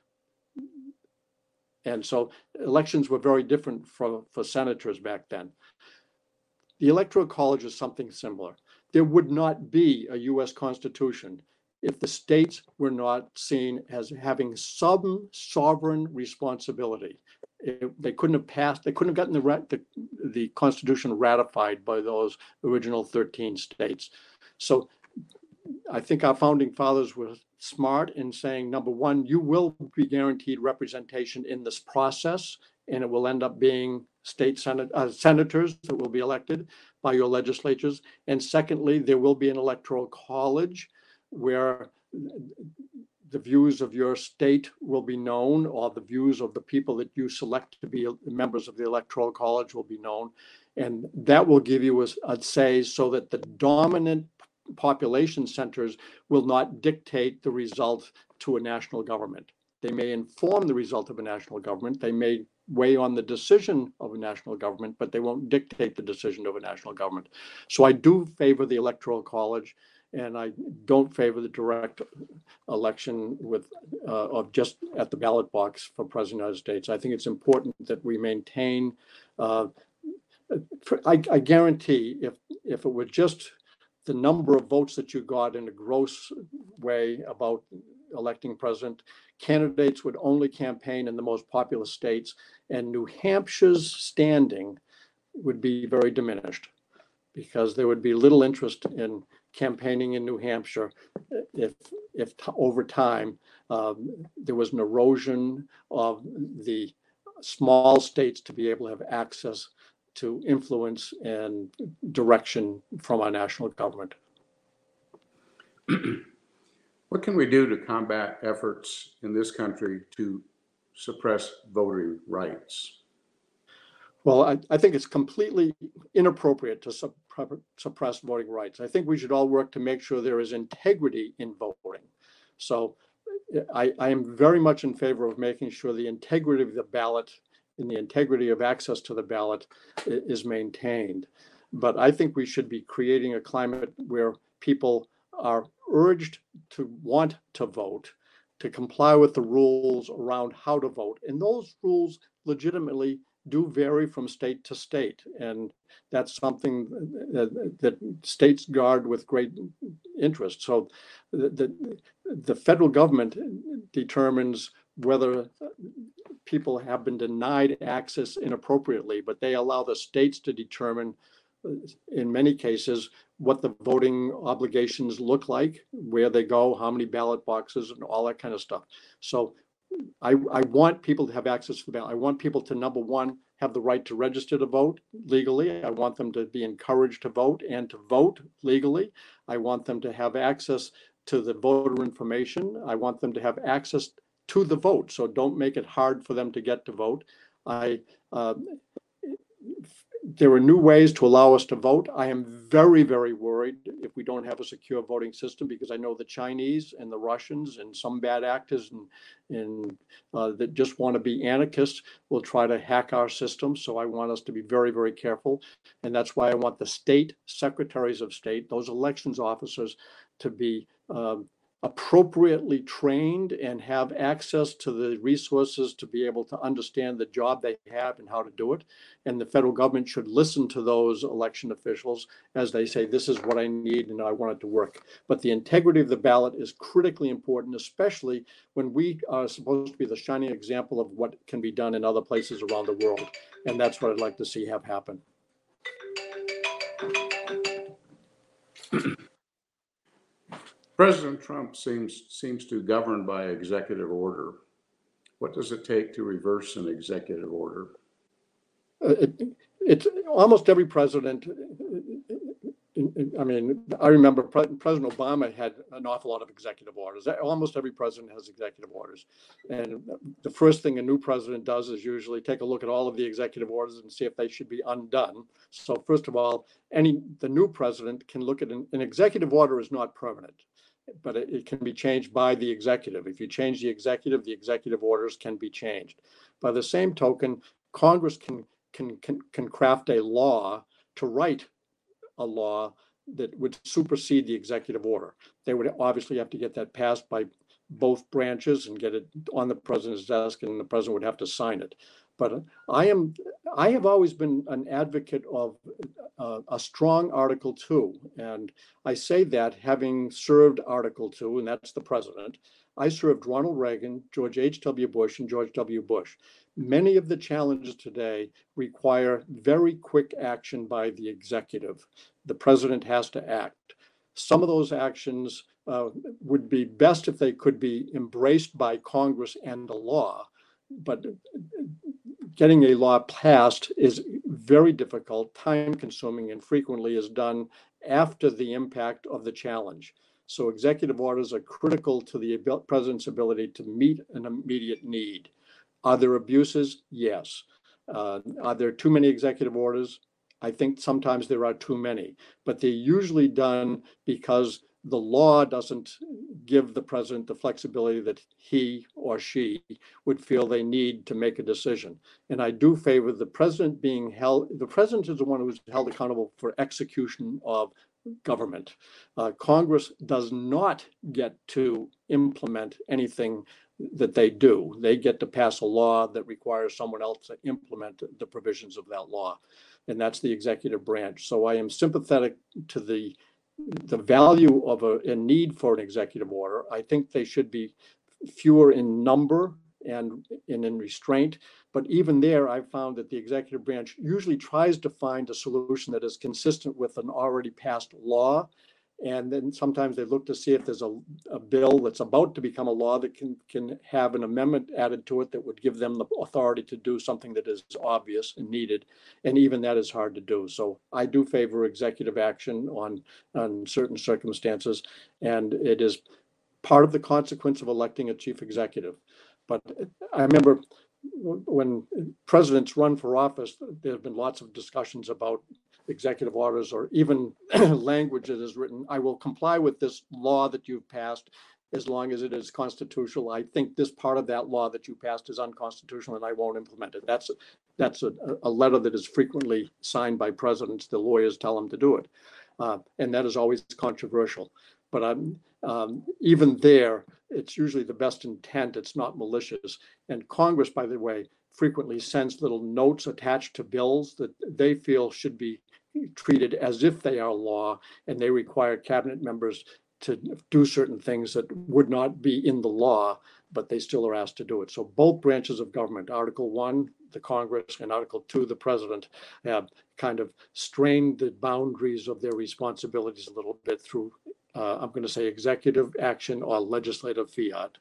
And so elections were very different for, for senators back then. The Electoral College is something similar. There would not be a U S Constitution if the states were not seen as having some sovereign responsibility. It, they couldn't have passed, they couldn't have gotten the, the, the Constitution ratified by those original thirteen states. So I think our founding fathers were smart in saying, number one, you will be guaranteed representation in this process, and it will end up being state senate, uh, senators that will be elected by your legislatures. And secondly, there will be an electoral college where the views of your state will be known, or the views of the people that you select to be members of the electoral college will be known. And that will give you a, a say so that the dominant population centers will not dictate the result to a national government. They may inform the result of a national government. They may weigh on the decision of a national government, but they won't dictate the decision of a national government. So I do favor the Electoral College, and I don't favor the direct election with uh, of just at the ballot box for President of the United States. I think it's important that we maintain. Uh, for, I, I guarantee if if it were just the number of votes that you got in a gross way about electing president, candidates would only campaign in the most populous states, and New Hampshire's standing would be very diminished because there would be little interest in campaigning in New Hampshire if, if t- over time um, there was an erosion of the small states to be able to have access to influence and direction from our national government. What can we do to combat efforts in this country to suppress voting rights? Well, I, I think it's completely inappropriate to supp- suppress voting rights. I think we should all work to make sure there is integrity in voting. So I, I am very much in favor of making sure the integrity of the ballot and the integrity of access to the ballot is maintained. But I think we should be creating a climate where people are urged to want to vote, to comply with the rules around how to vote. And those rules legitimately do vary from state to state. And that's something that, that states guard with great interest. So the, the, the federal government determines whether people have been denied access inappropriately, but they allow the states to determine, in many cases, what the voting obligations look like, where they go, how many ballot boxes, and all that kind of stuff. So I, I want people to have access to the ballot. I want people to, number one, have the right to register to vote legally. I want them to be encouraged to vote and to vote legally. I want them to have access to the voter information. I want them to have access to the vote. So don't make it hard for them to get to vote. I, uh, there are new ways to allow us to vote. I am very, very worried if we don't have a secure voting system, because I know the Chinese and the Russians and some bad actors and, and uh, that just want to be anarchists will try to hack our system. So I want us to be very, very careful. And that's why I want the state secretaries of state, those elections officers, to be um, appropriately trained and have access to the resources to be able to understand the job they have and how to do it. And the federal government should listen to those election officials as they say, this is what I need and I want it to work. But the integrity of the ballot is critically important, especially when we are supposed to be the shining example of what can be done in other places around the world. And that's what I'd like to see have happen. President Trump seems seems to govern by executive order. What does it take to reverse an executive order? Uh, it, it's almost every president. I mean, I remember President Obama had an awful lot of executive orders. Almost every president has executive orders. And the first thing a new president does is usually take a look at all of the executive orders and see if they should be undone. So first of all, any the new president can look at an, an executive order is not permanent, but it, it can be changed by the executive. If you change the executive, the executive orders can be changed. By the same token, Congress can can can, can craft a law to write a law that would supersede the executive order. They would obviously have to get that passed by both branches and get it on the president's desk, and the president would have to sign it. But I am, I have always been an advocate of uh, a strong Article Two, and I say that having served Article Two, and that's the president. I served Ronald Reagan, George H W. Bush, and George W. Bush. Many of the challenges today require very quick action by the executive. The president has to act. Some of those actions uh, would be best if they could be embraced by Congress and the law, but getting a law passed is very difficult, time consuming, and frequently is done after the impact of the challenge. So executive orders are critical to the president's ability to meet an immediate need. Are there abuses? Yes. Uh, are there too many executive orders? I think sometimes there are too many, but they're usually done because the law doesn't give the president the flexibility that he or she would feel they need to make a decision. And I do favor the president being held, the president is the one who's held accountable for execution of government. Uh, Congress does not get to implement anything that they do. They get to pass a law that requires someone else to implement the provisions of that law. And that's the executive branch. So I am sympathetic to the the value of a, a need for an executive order. I think they should be fewer in number and, and in restraint. But even there, I've found that the executive branch usually tries to find a solution that is consistent with an already passed law. And then sometimes they look to see if there's a, a bill that's about to become a law that can, can have an amendment added to it that would give them the authority to do something that is obvious and needed. And even that is hard to do. So I do favor executive action on, on certain circumstances. And it is part of the consequence of electing a chief executive. But I remember when presidents run for office, there have been lots of discussions about executive orders or even language that is written. I will comply with this law that you've passed as long as it is constitutional. I think this part of that law that you passed is unconstitutional and I won't implement it. That's, that's a, a letter that is frequently signed by presidents. The lawyers tell them to do it. Uh, and that is always controversial. But um, um, even there, it's usually the best intent. It's not malicious. And Congress, by the way, frequently sends little notes attached to bills that they feel should be treated as if they are law, and they require cabinet members to do certain things that would not be in the law, but they still are asked to do it. So both branches of government, Article One, the Congress, and Article Two, the President, have kind of strained the boundaries of their responsibilities a little bit through, uh, I'm going to say, executive action or legislative fiat.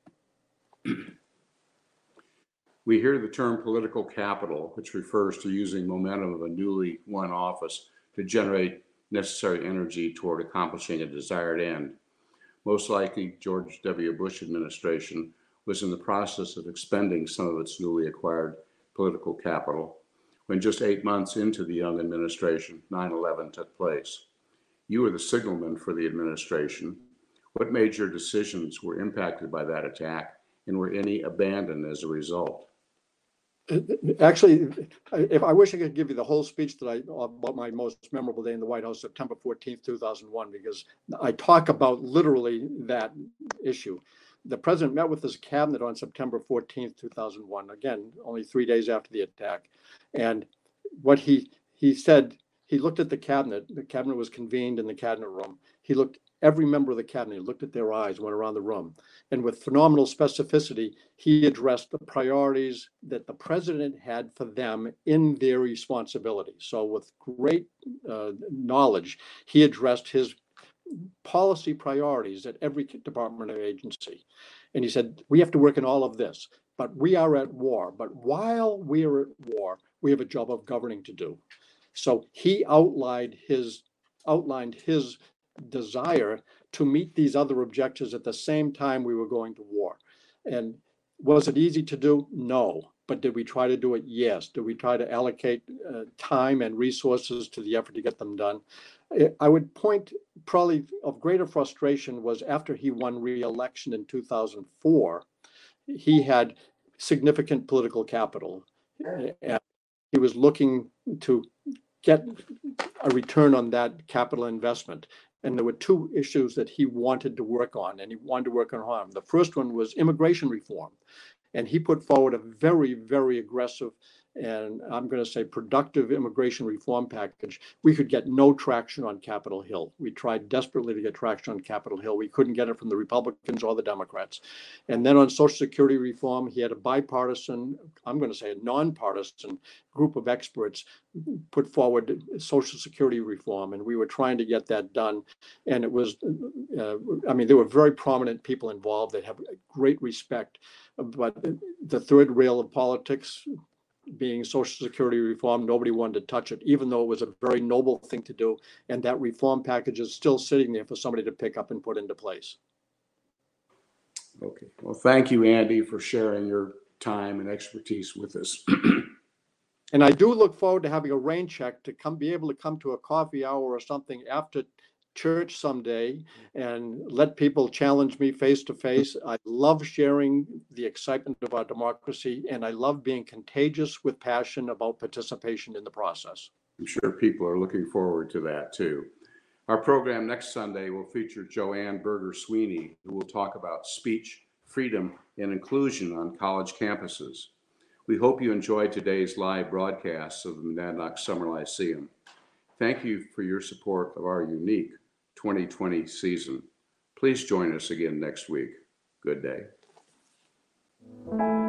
We hear the term political capital, which refers to using momentum of a newly won office to generate necessary energy toward accomplishing a desired end. Most likely, George W. Bush administration was in the process of expending some of its newly acquired political capital when just eight months into the Young administration, nine eleven took place. You were the signalman for the administration. What major decisions were impacted by that attack, and were any abandoned as a result? Actually, if I wish I could give you the whole speech that I about my most memorable day in the White House, September fourteenth, two thousand one, because I talk about literally that issue. The president met with his cabinet on September fourteenth, two thousand one, again, only three days after the attack. And what he he said, he looked at the cabinet. The cabinet was convened in the cabinet room. He looked every member of the cabinet, looked at their eyes, went around the room. And with phenomenal specificity, he addressed the priorities that the president had for them in their responsibility. So with great uh, knowledge, he addressed his policy priorities at every department or agency. And he said, we have to work in all of this, but we are at war. But while we are at war, we have a job of governing to do. So he outlined his outlined his desire to meet these other objectives at the same time we were going to war. And was it easy to do? No. But did we try to do it? Yes. Did we try to allocate uh, time and resources to the effort to get them done? I would point probably of greater frustration was after he won re-election in two thousand four, he had significant political capital. And he was looking to get a return on that capital investment. And there were two issues that he wanted to work on, and he wanted to work on harm. The first one was immigration reform. And he put forward a very, very aggressive and I'm going to say productive immigration reform package. We could get no traction on Capitol Hill. We tried desperately to get traction on Capitol Hill. We couldn't get it from the Republicans or the Democrats. And then on Social Security reform, he had a bipartisan, I'm going to say a nonpartisan group of experts put forward Social Security reform. And we were trying to get that done. And it was, uh, I mean, there were very prominent people involved that have great respect. But the third rail of politics, being Social Security reform, nobody wanted to touch it, even though it was a very noble thing to do. And that reform package is still sitting there for somebody to pick up and put into place. Okay. Well, thank you, Andy, for sharing your time and expertise with us. And I do look forward to having a rain check to come be able to come to a coffee hour or something after church someday and let people challenge me face to face. I love sharing the excitement of our democracy, and I love being contagious with passion about participation in the process. I'm sure people are looking forward to that too. Our program next Sunday will feature Joanne Berger Sweeney, who will talk about speech, freedom, and inclusion on college campuses. We hope you enjoyed today's live broadcast of the Monadnock Summer Lyceum. Thank you for your support of our unique twenty twenty season. Please join us again next week. Good day.